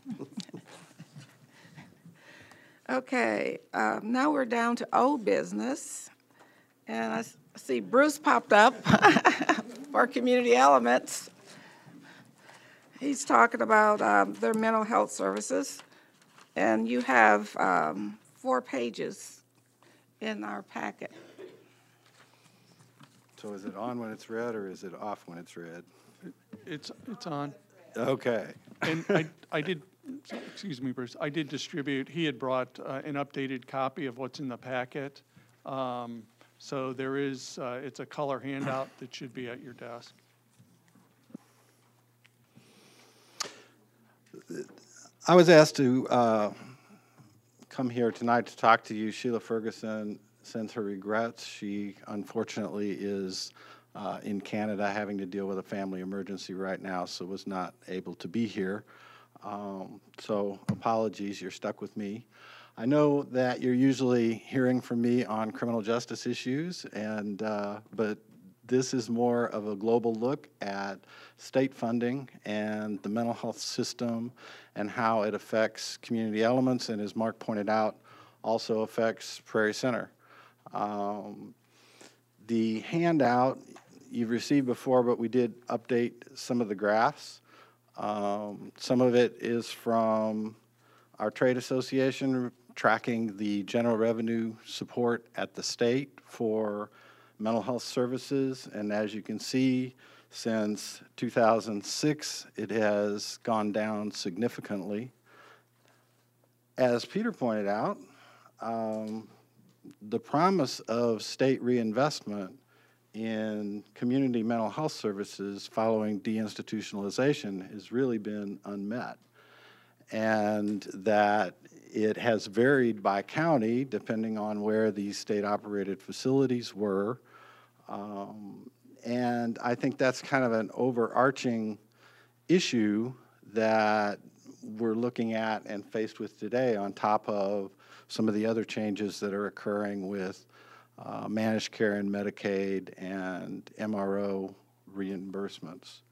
Okay, now we're down to old business. And I see Bruce popped up for Community Elements. He's talking about their mental health services. And you have 4 pages in our packet. So is it on when it's read, or is it off when it's read? It's on. Okay. And I did, excuse me, Bruce, I did distribute, he had brought an updated copy of what's in the packet. So there is, it's a color handout that should be at your desk. I was asked to come here tonight to talk to you. Sheila Ferguson sends her regrets. She unfortunately is in Canada having to deal with a family emergency right now, so was not able to be here. So apologies, you're stuck with me. I know that you're usually hearing from me on criminal justice issues, and but this is more of a global look at state funding and the mental health system and how it affects Community Elements, and as Mark pointed out, also affects Prairie Center. The handout you've received before, but we did update some of the graphs. Some of it is from our trade association tracking the general revenue support at the state for mental health services, and as you can see, since 2006, it has gone down significantly. As Peter pointed out, the promise of state reinvestment in community mental health services following deinstitutionalization has really been unmet, and that it has varied by county depending on where these state-operated facilities were. And I think that's kind of an overarching issue that we're looking at and faced with today, on top of some of the other changes that are occurring with managed care and Medicaid and MRO reimbursements.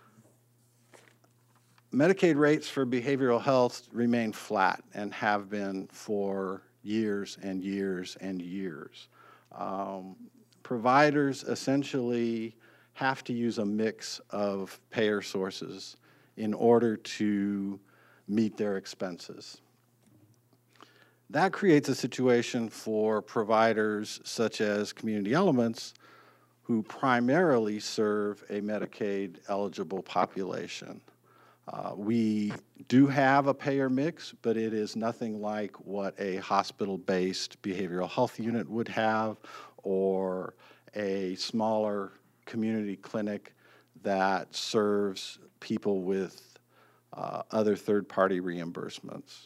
Medicaid rates for behavioral health remain flat and have been for years and years and years. Providers essentially have to use a mix of payer sources in order to meet their expenses. That creates a situation for providers such as Community Elements, who primarily serve a Medicaid-eligible population. We do have a payer mix, but it is nothing like what a hospital-based behavioral health unit would have, or a smaller community clinic that serves people with other third-party reimbursements.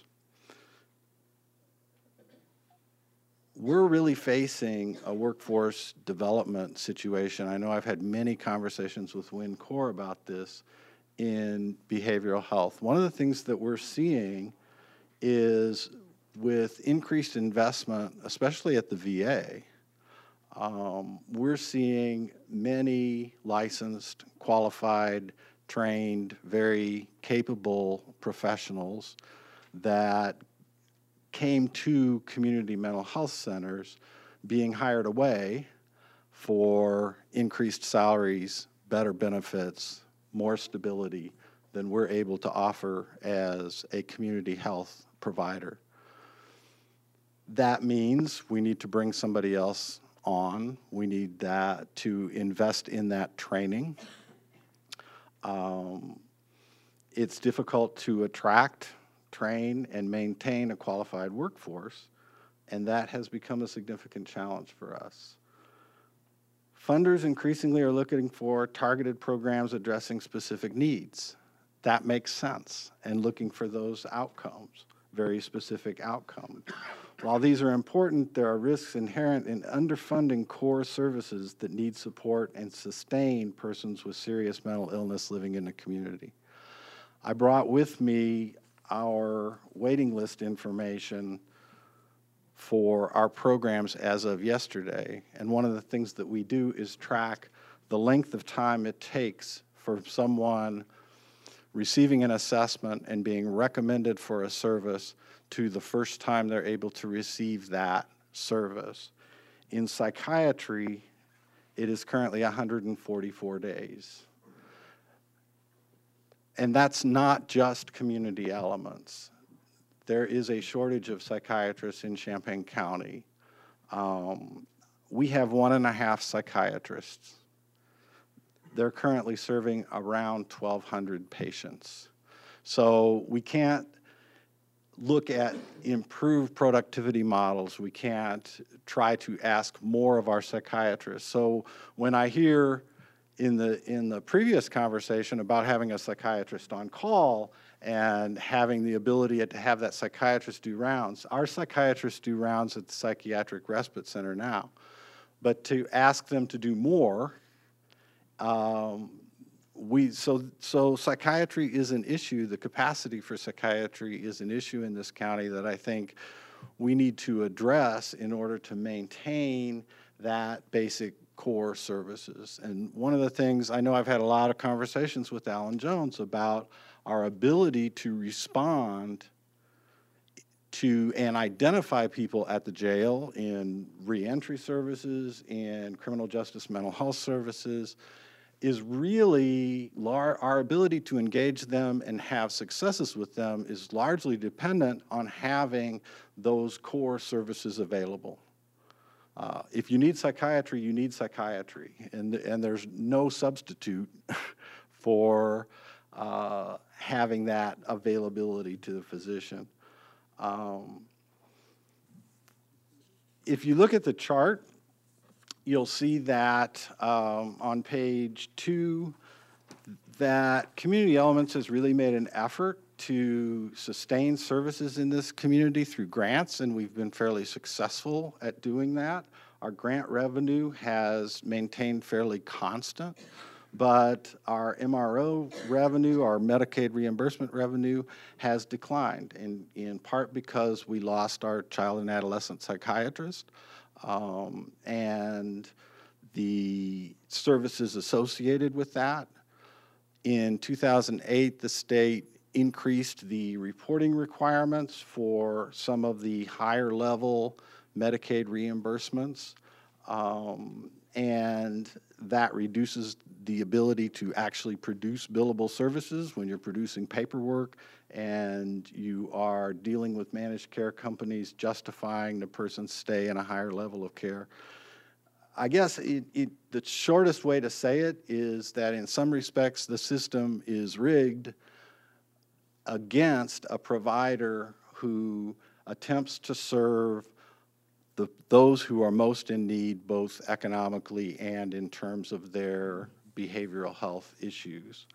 We're really facing a workforce development situation. I know I've had many conversations with WinCor about this in behavioral health. One of the things that we're seeing is with increased investment, especially at the VA, we're seeing many licensed, qualified, trained, very capable professionals that came to community mental health centers being hired away for increased salaries, better benefits, more stability than we're able to offer as a community health provider. That means we need to bring somebody else on. We need to invest in that training. It's difficult to attract, train, and maintain a qualified workforce, and that has become a significant challenge for us. Funders increasingly are looking for targeted programs addressing specific needs. That makes sense, and looking for those outcomes, very specific outcomes. While these are important, there are risks inherent in underfunding core services that need support and sustain persons with serious mental illness living in the community. I brought with me our waiting list information for our programs as of yesterday, and one of the things that we do is track the length of time it takes for someone receiving an assessment and being recommended for a service to the first time they're able to receive that service. In psychiatry, it is currently 144 days. And that's not just Community Elements. There is a shortage of psychiatrists in Champaign County. We have 1.5 psychiatrists. They're currently serving around 1,200 patients. So we can't look at improved productivity models. We can't try to ask more of our psychiatrists. So when I hear in the previous conversation about having a psychiatrist on call and having the ability to have that psychiatrist do rounds, our psychiatrists do rounds at the Psychiatric Respite Center now. But to ask them to do more, so psychiatry is an issue. The capacity for psychiatry is an issue in this county that I think we need to address in order to maintain that basic core services. And one of the things, I know I've had a lot of conversations with Alan Jones about our ability to respond to and identify people at the jail in reentry services, in criminal justice mental health services, is really our ability to engage them and have successes with them is largely dependent on having those core services available. If you need psychiatry, you need psychiatry, and there's no substitute for having that availability to the physician. If you look at the chart, you'll see that on page 2, that Community Elements has really made an effort to sustain services in this community through grants, and we've been fairly successful at doing that. Our grant revenue has maintained fairly constant, but our MRO revenue, our Medicaid reimbursement revenue has declined, in part because we lost our child and adolescent psychiatrist, and the services associated with that. In 2008, the state increased the reporting requirements for some of the higher level Medicaid reimbursements, and that reduces the ability to actually produce billable services when you're producing paperwork and you are dealing with managed care companies justifying the person's stay in a higher level of care. I guess the shortest way to say it is that in some respects the system is rigged against a provider who attempts to serve those who are most in need, both economically and in terms of their behavioral health issues.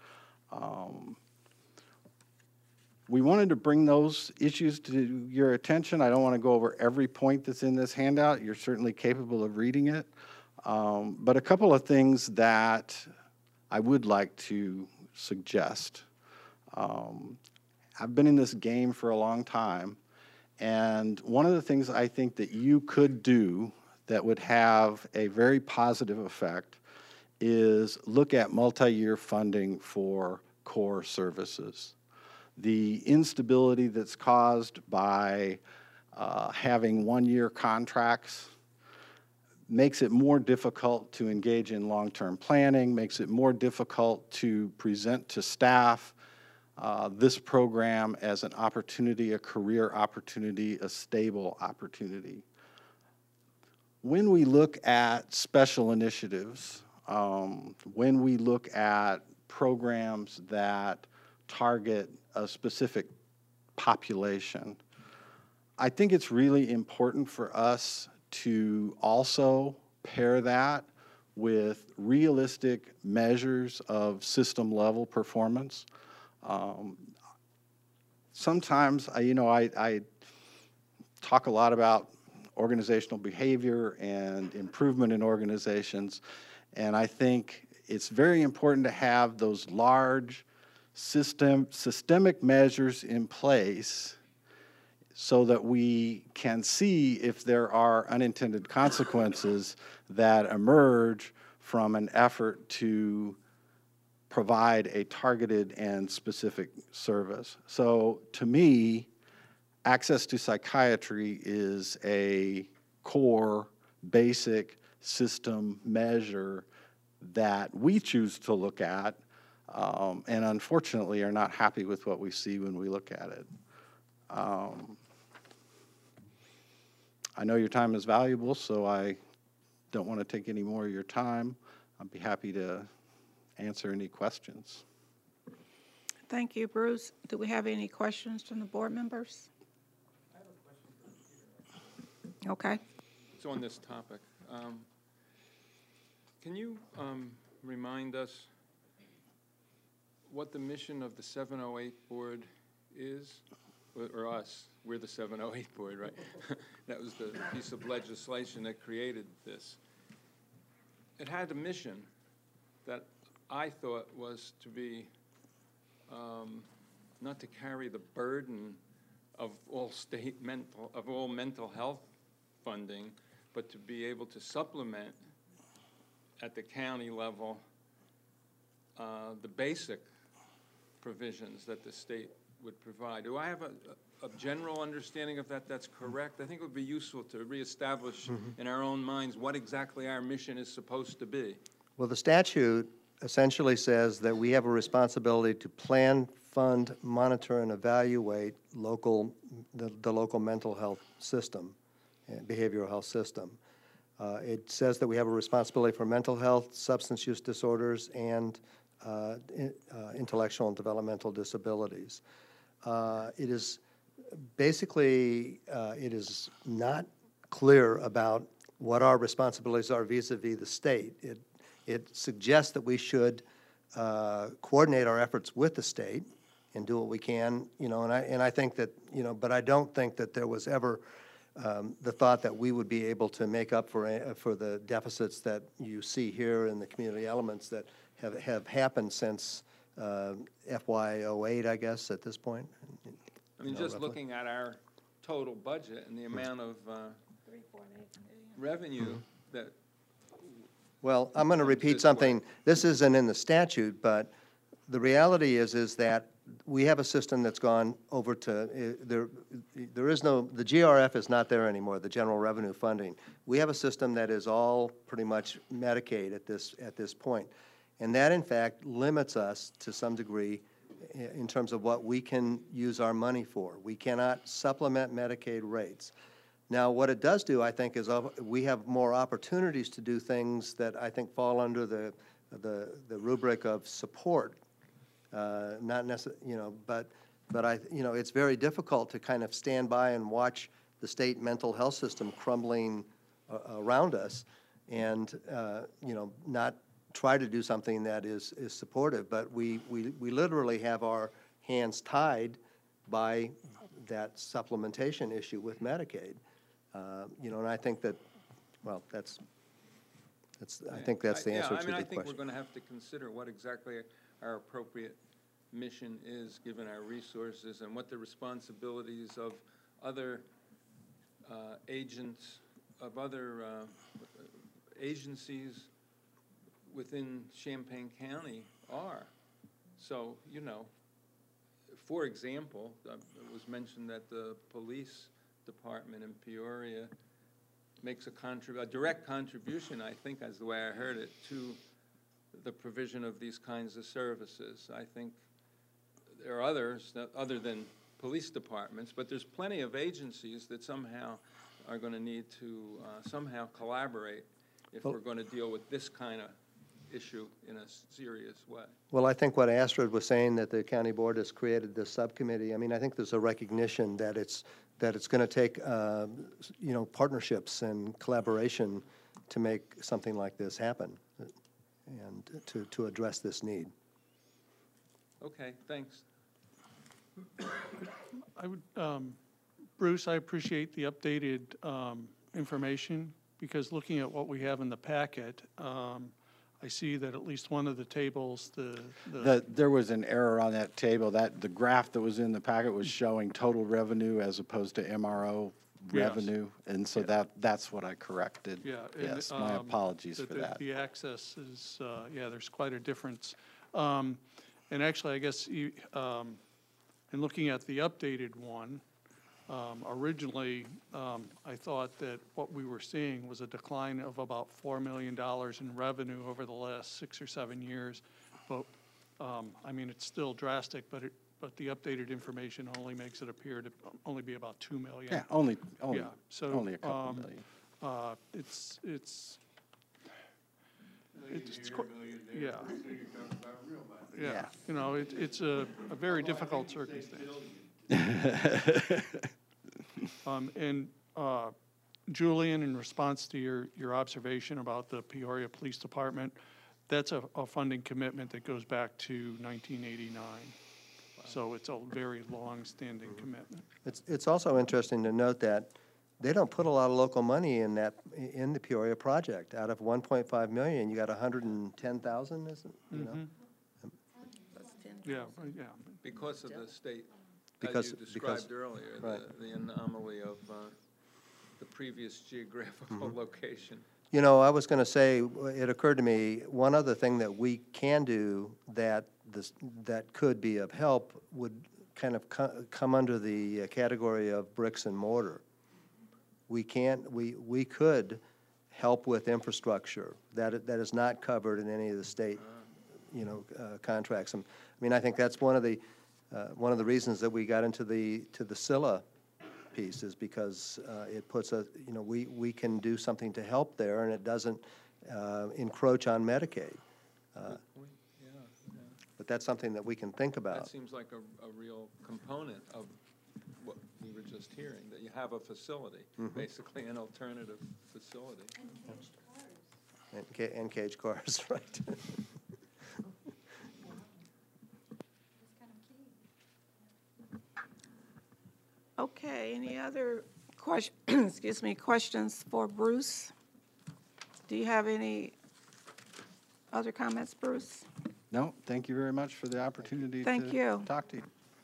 We wanted to bring those issues to your attention. I don't want to go over every point that's in this handout. You're certainly capable of reading it. But a couple of things that I would like to suggest. I've been in this game for a long time, and one of the things I think that you could do that would have a very positive effect is look at multi-year funding for core services. The instability that's caused by having one-year contracts makes it more difficult to engage in long-term planning, makes it more difficult to present to staff this program as an opportunity, a career opportunity, a stable opportunity. When we look at special initiatives, when we look at programs that target a specific population, I think it's really important for us to also pair that with realistic measures of system-level performance. Sometimes, I talk a lot about organizational behavior and improvement in organizations, and I think it's very important to have those large systemic measures in place so that we can see if there are unintended consequences that emerge from an effort to provide a targeted and specific service. So to me, access to psychiatry is a core, basic system measure that we choose to look at, and unfortunately are not happy with what we see when we look at it. I know your time is valuable, so I don't want to take any more of your time. I'd be happy to answer any questions. Thank you, Bruce. Do we have any questions from the board members? I have a question for Peter. Okay. It's on this topic. Can you remind us what the mission of the 708 board is, or us? We're the 708 board, right? That was the piece of legislation that created this. It had a mission that I thought was to be not to carry the burden of all mental health funding, but to be able to supplement at the county level the basic provisions that the state would provide. Do I have a general understanding of that that's correct? I think it would be useful to reestablish in our own minds what exactly our mission is supposed to be. Well, the statute essentially says that we have a responsibility to plan, fund, monitor, and evaluate the local mental health system and behavioral health system. It says that we have a responsibility for mental health, substance use disorders, and intellectual and developmental disabilities. It is basically, it is not clear about what our responsibilities are vis-a-vis the state. It suggests that we should coordinate our efforts with the state and do what we can, and I think that, but I don't think that there was ever the thought that we would be able to make up for the deficits that you see here in the community elements that have happened since FY '08, I guess, at this point. I mean, You know, just roughly. looking at our total budget and the amount of revenue that, Well, I'm going to repeat this way. something. This isn't in the statute, but the reality is that we have a system that's gone over to, there is no, the GRF is not there anymore, the general revenue funding. We have a system that is all pretty much Medicaid at this point. And that, in fact, limits us to some degree in terms of what we can use our money for. We cannot supplement Medicaid rates. Now, what it does do, I think, is we have more opportunities to do things that I think fall under the rubric of support. Not necessarily, you know, but it's very difficult to kind of stand by and watch the state mental health system crumbling around us and, not try to do something that is supportive. But we literally have our hands tied by that supplementation issue with Medicaid. And I think that, well, I think that's the answer to the question. I think we're going to have to consider what exactly our appropriate mission is, given our resources, and what the responsibilities of other agents, of other agencies within Champaign County are. So, for example, it was mentioned that the police department in Peoria makes a direct contribution, I think, as the way I heard it, to the provision of these kinds of services. I think there are others, other than police departments, but there's plenty of agencies that somehow are going to need to somehow collaborate if we're going to deal with this kind of issue in a serious way. Well, I think what Astrid was saying, that the county board has created this subcommittee, I mean, I think there's a recognition that it's going to take, partnerships and collaboration to make something like this happen and to address this need. Okay, thanks. I would, Bruce, I appreciate the updated information, because looking at what we have in the packet, I see that at least one of the tables, There was an error on that table. The graph that was in the packet was showing total revenue as opposed to MRO Yes. revenue, and so that's what I corrected. Yeah. Yes, my apologies for that. The access is, there's quite a difference. And actually, I guess, in looking at the updated one, originally, I thought that what we were seeing was a decline of about $4 million in revenue over the last 6 or 7 years. But, it's still drastic, but the updated information only makes it appear to only be about $2 million. Yeah, only So, only a couple million. It's Yeah. Yeah, it's a very difficult circumstance. And Julian, in response to your observation about the Peoria Police Department, that's a funding commitment that goes back to 1989. So it's a very long-standing commitment. It's also interesting to note that they don't put a lot of local money in the Peoria project. Out of 1.5 million, you got 110,000, isn't it? Yeah. Because of the state, Because- as you described earlier, right. the anomaly of the previous geographical location. I was going to say, it occurred to me, one other thing that we can do that could be of help would kind of come under the category of bricks and mortar. We could help with infrastructure that is not covered in any of the state, contracts. I think that's one of the reasons that we got into the Scylla piece, is because it puts us, we can do something to help there, and it doesn't encroach on Medicaid. But that's something that we can think about. That seems like a real component of what we were just hearing, that you have a facility, basically an alternative facility. And cage cars, right. Okay, any other questions for Bruce? Do you have any other comments, Bruce? No, thank you very much for the opportunity Thank to you. talk to you.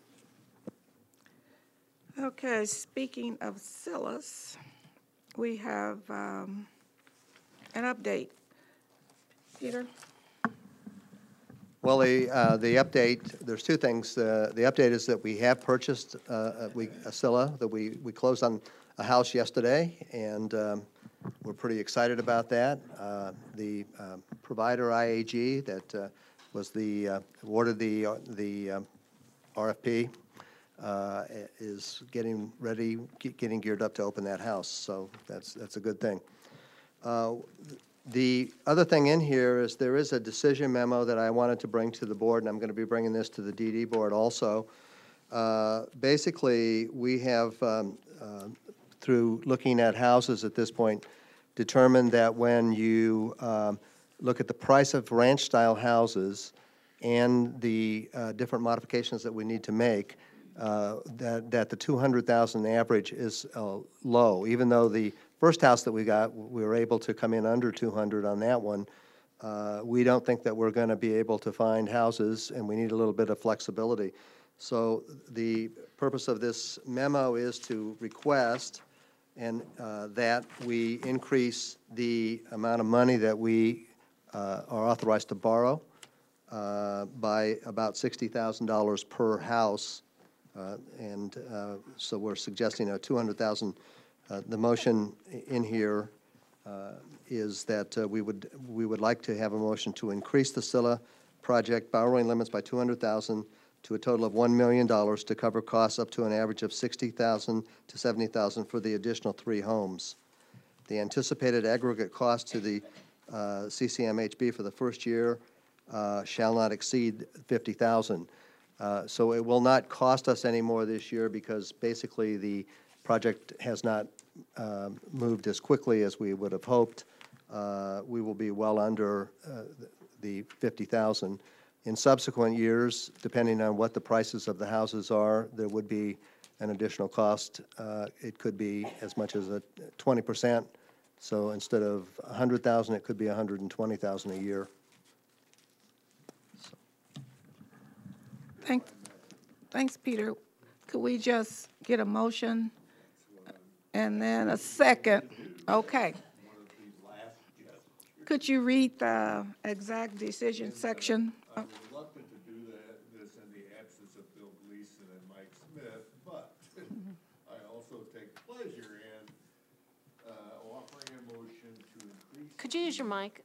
Okay, speaking of Silas, we have an update. Peter? Well, the update, there's two things. The update is that we have purchased Acela, that we closed on a house yesterday, and we're pretty excited about that. The provider, IAG, that was awarded the RFP, is getting ready, getting geared up to open that house, so that's a good thing. The other thing in here is there is a decision memo that I wanted to bring to the board, and I'm going to be bringing this to the DD board also. Basically, we have, through looking at houses at this point, determined that when you look at the price of ranch-style houses and the different modifications that we need to make, that the 200,000 average is low. Even though the first house that we got, we were able to come in under 200 on that one, we don't think that we're going to be able to find houses, and we need a little bit of flexibility. So the purpose of this memo is to request and that we increase the amount of money that we are authorized to borrow by about $60,000 per house. So we're suggesting a 200,000. The motion in here is that we would like to have a motion to increase the Scilla project borrowing limits by 200,000 to a total of $1 million to cover costs up to an average of 60,000 to 70,000 for the additional 3 homes. The anticipated aggregate cost to the CCMHB for the first year shall not exceed 50,000. So it will not cost us any more this year because basically the project has not moved as quickly as we would have hoped. We will be well under the 50,000. In subsequent years, depending on what the prices of the houses are, there would be an additional cost. It could be as much as 20%. So instead of 100,000, it could be 120,000 a year. Thanks, Peter. Could we just get a motion and then a second? Okay. Could you read the exact decision section? I'm reluctant to do this in the absence of Bill Gleason and Mike Smith, but I also take pleasure in offering a motion to increase. Could you use your mic?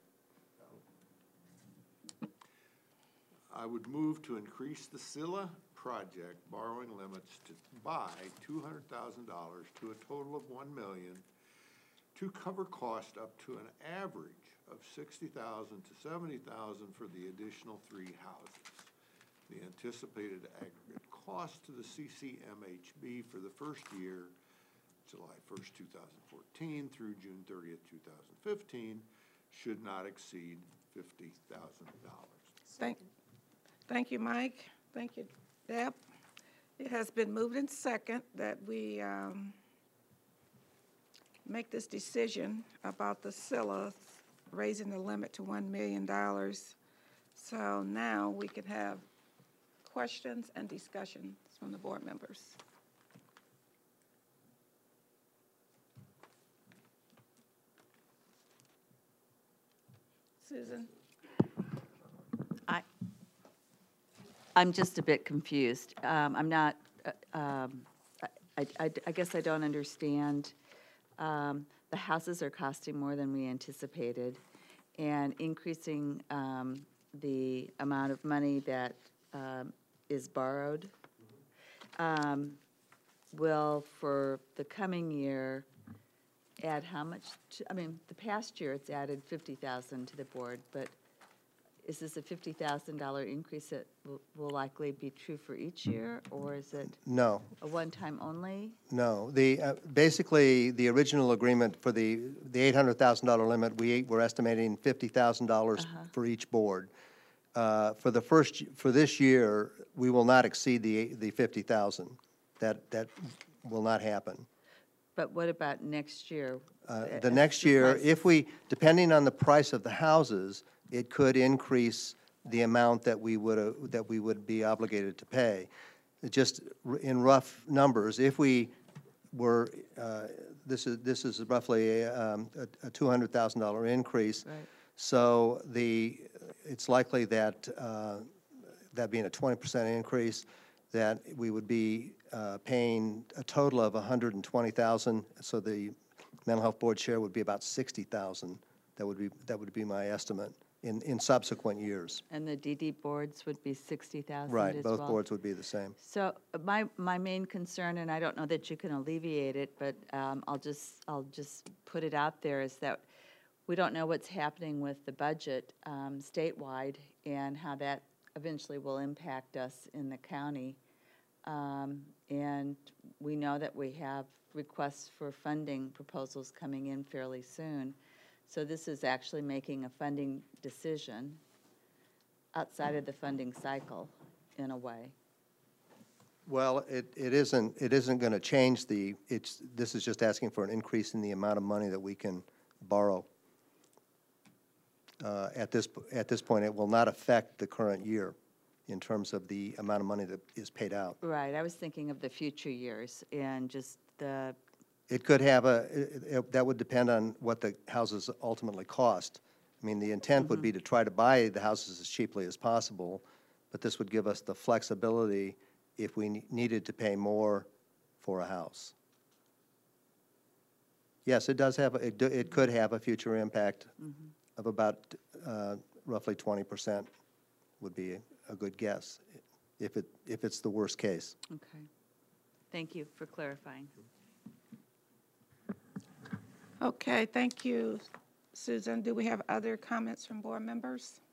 I would move to increase the Scilla project borrowing limits by $200,000 to a total of $1 million to cover cost up to an average of 60,000 to 70,000 for the additional 3 houses. The anticipated aggregate cost to the CCMHB for the first year, July 1st, 2014 through June 30th, 2015, should not exceed $50,000. Thank you, Mike. Thank you, Deb. It has been moved in second that we make this decision about the Scilla raising the limit to $1 million. So now we can have questions and discussions from the board members. Susan? I'm just a bit confused. I'm not, I guess I don't understand. The houses are costing more than we anticipated, and increasing the amount of money that is borrowed will, for the coming year, add how much? I mean, the past year it's added 50,000 to the board, but is this a $50,000 increase that will likely be true for each year, or is it No. a one-time only? No. Basically, the original agreement for the $800,000 limit, we were estimating $50,000 for each board. For this year, we will not exceed the 50,000. That will not happen. But what about next year? The next year, depending on the price of the houses, it could increase the amount that we would be obligated to pay. Just in rough numbers, if we were, this is roughly a $200,000 increase. Right. So it's likely that, that being a 20% increase, that we would be paying a total of $120,000. So the mental health board share would be about $60,000. That would be my estimate in subsequent years. And the DD boards would be 60,000 Right, as both well? boards would be the same. So my main concern, and I don't know that you can alleviate it, but I'll just put it out there, is that we don't know what's happening with the budget statewide and how that eventually will impact us in the county. And we know that we have requests for funding proposals coming in fairly soon. So this is actually making a funding decision outside of the funding cycle, in a way. Well, it isn't going to change this is just asking for an increase in the amount of money that we can borrow. At this point, it will not affect the current year in terms of the amount of money that is paid out. Right, I was thinking of the future years and just the, It could have that would depend on what the houses ultimately cost. I mean, the intent would be to try to buy the houses as cheaply as possible, but this would give us the flexibility if we needed to pay more for a house. Yes, it does have, it could have a future impact of about roughly 20% would be a good guess, if it's the worst case. okay. Thank you for clarifying. Okay, thank you, Susan. Do we have other comments from board members?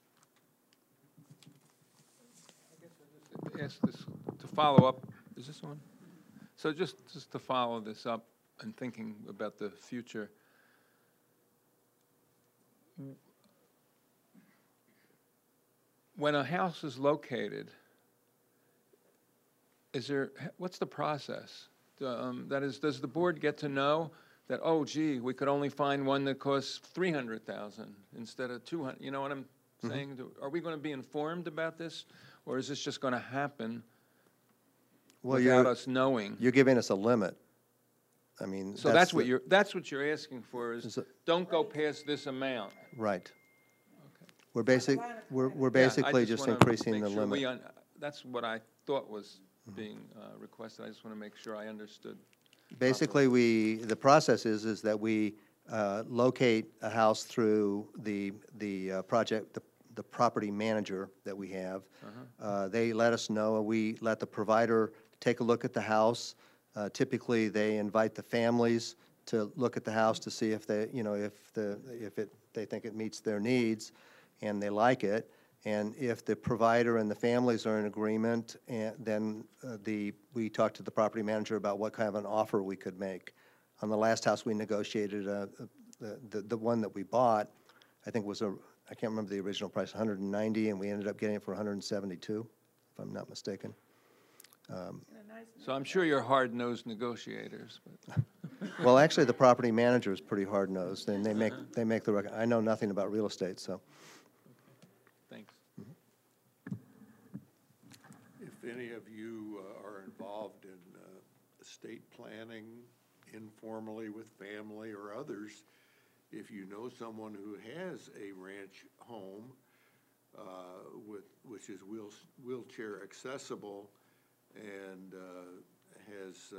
Ask this to follow up. Is this on? So just to follow this up and thinking about the future. When a house is located, what's the process? That is, does the board get to know that, oh, gee, we could only find one that costs $300,000 instead of $200,000? You know what I'm saying? Are we going to be informed about this, or is this just going to happen without us knowing? You're giving us a limit. I mean, So that's what you're asking for, is don't go past this amount. Right. We're basically Yeah, I just wanna increasing make the sure limit. that's what I thought was being requested. I just want to make sure I understood. Basically, the process is that we locate a house through the project, the property manager that we have. They let us know, and we let the provider take a look at the house. Typically, they invite the families to look at the house to see if they, they think it meets their needs, and they like it. And if the provider and the families are in agreement, then we talk to the property manager about what kind of an offer we could make. On the last house we negotiated, the one that we bought, I think was I can't remember the original price, 190, and we ended up getting it for 172, if I'm not mistaken. So I'm sure you're hard-nosed negotiators. But Well, actually, the property manager is pretty hard-nosed, and they make the I know nothing about real estate, so. Thanks. If any of you are involved in estate planning informally with family or others, if you know someone who has a ranch home which is wheelchair accessible and has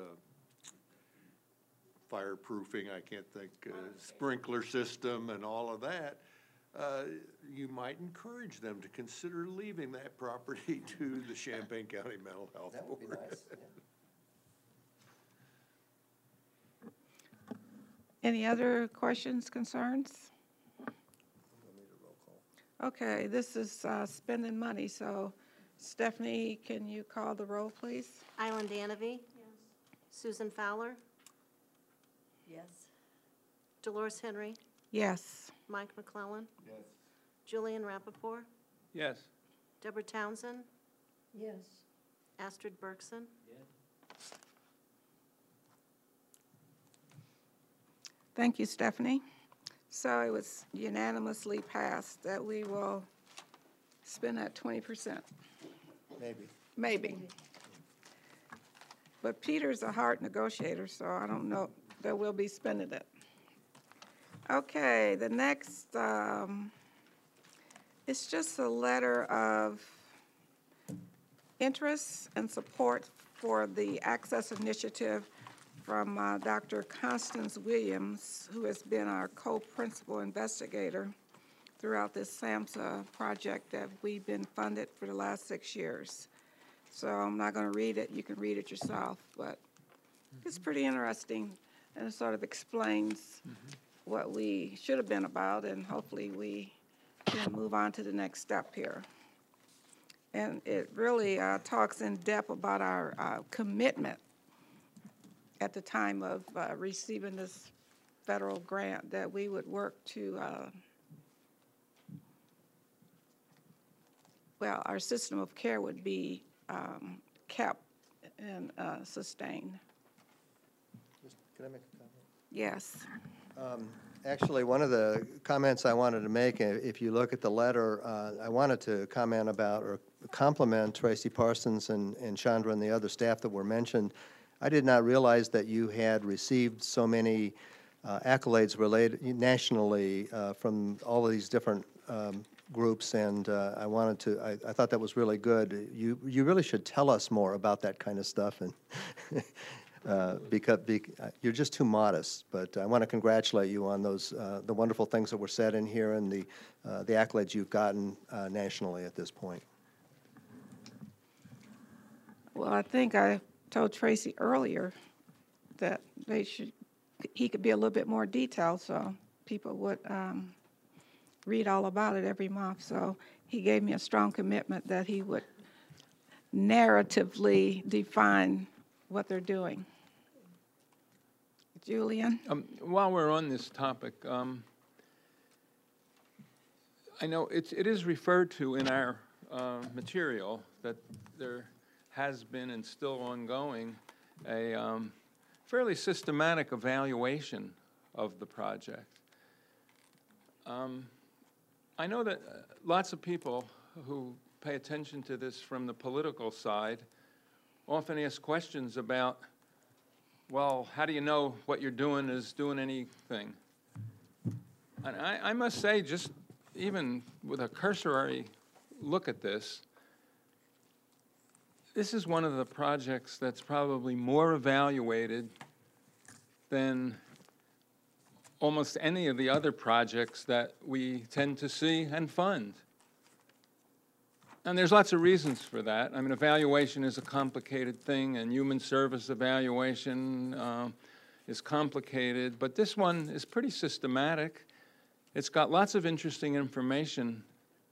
fireproofing, I can't think, sprinkler system and all of that, you might encourage them to consider leaving that property to the Champaign County Mental Health Board. That would be nice, yeah. Any other questions, concerns? Okay, this is spending money, so Stephanie, can you call the roll, please? Island Danavy? Yes. Susan Fowler? Yes. Dolores Henry? Yes. Mike McClellan? Yes. Julian Rappaport? Yes. Deborah Townsend? Yes. Astrid Berkson? Thank you, Stephanie. So it was unanimously passed that we will spend that 20%? Maybe. Maybe. But Peter's a hard negotiator, so I don't know that we'll be spending it. Okay, the next, it's just a letter of interest and support for the Access Initiative from Dr. Constance Williams, who has been our co-principal investigator throughout this SAMHSA project that we've been funded for the last 6 years. So I'm not going to read it. You can read it yourself, but it's pretty interesting, and it sort of explains what we should have been about, and hopefully we can move on to the next step here. And it really talks in depth about our commitment at the time of receiving this federal grant, that we would work to, well, our system of care would be kept and sustained. Can I make a comment? Yes. Actually, one of the comments I wanted to make, if you look at the letter, I wanted to comment about or compliment Tracy Parsons and Chandra and the other staff that were mentioned. I did not realize that you had received so many accolades related nationally from all of these different groups, and I wanted to, I thought that was really good. You really should tell us more about that kind of stuff, and because you're just too modest. But I want to congratulate you on those the wonderful things that were said in here and the accolades you've gotten nationally at this point. Well, I think I told Tracy earlier that he could be a little bit more detailed so people would read all about it every month. So he gave me a strong commitment that he would narratively define what they're doing. Julian? While we're on this topic, I know it is referred to in our material that there has been and still ongoing a fairly systematic evaluation of the project. I know that lots of people who pay attention to this from the political side often ask questions about, well, how do you know what you're doing is doing anything? And I must say, just even with a cursory look at this, this is one of the projects that's probably more evaluated than almost any of the other projects that we tend to see and fund. And there's lots of reasons for that. I mean, evaluation is a complicated thing, and human service evaluation is complicated, but this one is pretty systematic. It's got lots of interesting information,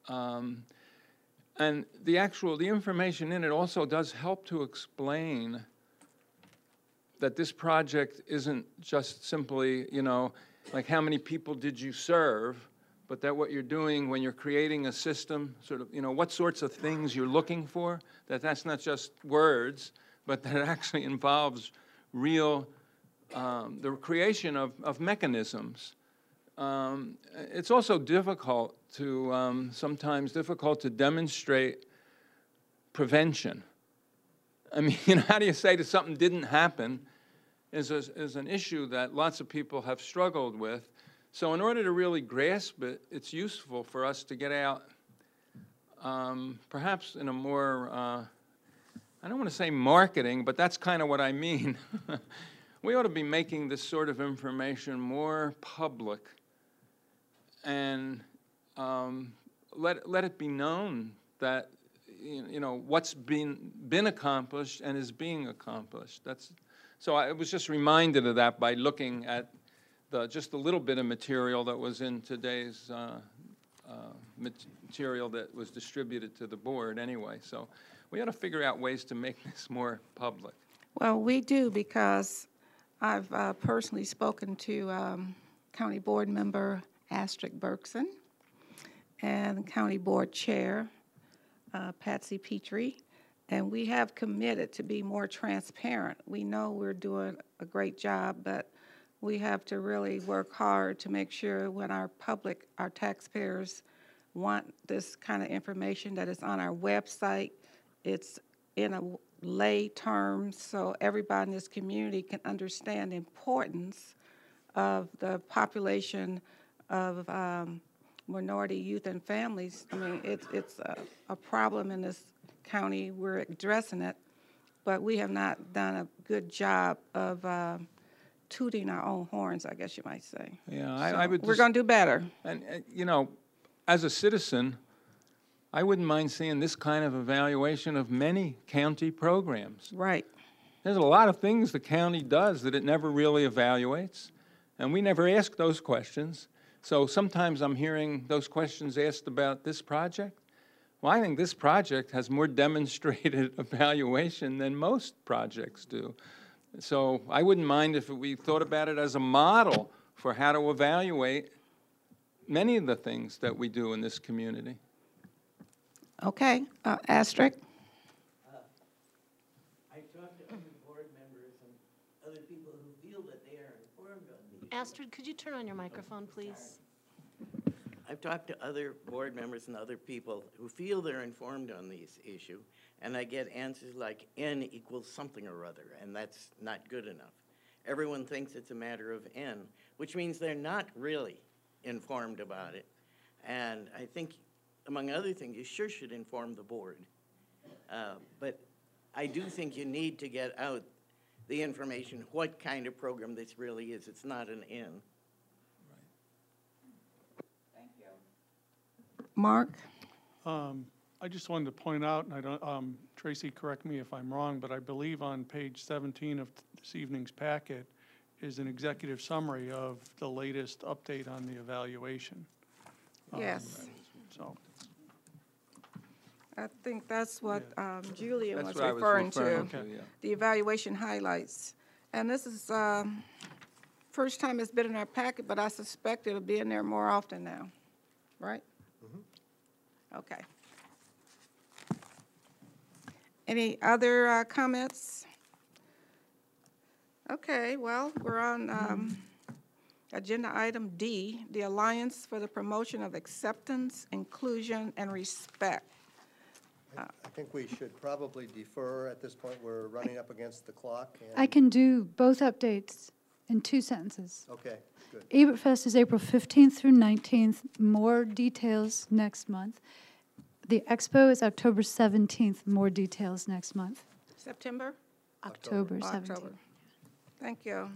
and the information in it also does help to explain that this project isn't just simply, you know, like how many people did you serve, but that what you're doing when you're creating a system, sort of, you know, what sorts of things you're looking for, that's not just words, but that it actually involves real, the creation of mechanisms. It's also difficult to, sometimes difficult to demonstrate prevention. I mean, you know, how do you say that something didn't happen is an issue that lots of people have struggled with. So in order to really grasp it, it's useful for us to get out, perhaps in a more, I don't want to say marketing, but that's kind of what I mean. We ought to be making this sort of information more public and let it be known that, you know, what's been accomplished and is being accomplished. So I was just reminded of that by looking at just a little bit of material that was in today's material that was distributed to the board anyway. So we ought to figure out ways to make this more public. Well, we do, because I've personally spoken to County Board Member Astrid Berkson and County Board Chair Patsy Petrie, and we have committed to be more transparent. We know we're doing a great job, but we have to really work hard to make sure when our public, our taxpayers, want this kind of information that is on our website. It's in a lay terms so everybody in this community can understand the importance of the population of minority youth and families. I mean, it's a problem in this county. We're addressing it, but we have not done a good job of tooting our own horns, I guess you might say. Yeah, I would. We're going to do better. And, you know, as a citizen, I wouldn't mind seeing this kind of evaluation of many county programs. Right. There's a lot of things the county does that it never really evaluates, and we never ask those questions. So sometimes I'm hearing those questions asked about this project. Well, I think this project has more demonstrated evaluation than most projects do. So I wouldn't mind if we thought about it as a model for how to evaluate many of the things that we do in this community. Okay, Astrid? I talked to other board members and other people who feel that they are informed on these. Astrid, could you turn on your microphone, please? I've talked to other board members and other people who feel they're informed on these issues, and I get answers like N equals something or other, and that's not good enough. Everyone thinks it's a matter of N, which means they're not really informed about it. And I think, among other things, you sure should inform the board. But I do think you need to get out the information, what kind of program this really is. It's not an N. Mark? I just wanted to point out, and I don't, Tracy, correct me if I'm wrong, but I believe on page 17 of this evening's packet is an executive summary of the latest update on the evaluation. Yes. So. I think that's what Julian was That's what I was referring to, referring to, yeah. the evaluation highlights. And this is first time it's been in our packet, but I suspect it'll be in there more often now, right? Okay. Any other comments? Okay, well, we're on agenda item D, the Alliance for the Promotion of Acceptance, Inclusion, and Respect. I think we should probably defer at this point. We're running up against the clock. I can do both updates in 2 sentences. Okay, good. Ebertfest is April 15th through 19th. More details next month. The expo is October 17th. More details next month. September? October 17th. October. Thank you.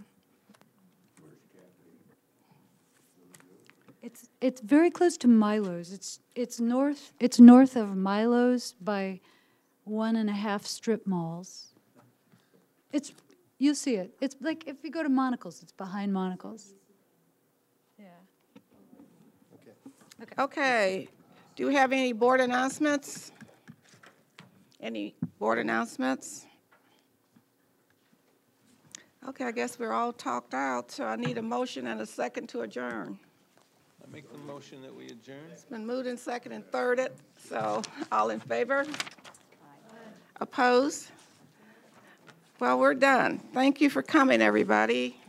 It's very close to Milo's. It's north of Milo's by 1.5 strip malls. You'll see it. It's like if you go to Monocle's, it's behind Monocle's. Yeah. Okay. Do we have any board announcements? Any board announcements? Okay, I guess we're all talked out, so I need a motion and a second to adjourn. I make the motion that we adjourn. It's been moved in second and thirded, so all in favor? Opposed? Well, we're done. Thank you for coming, everybody.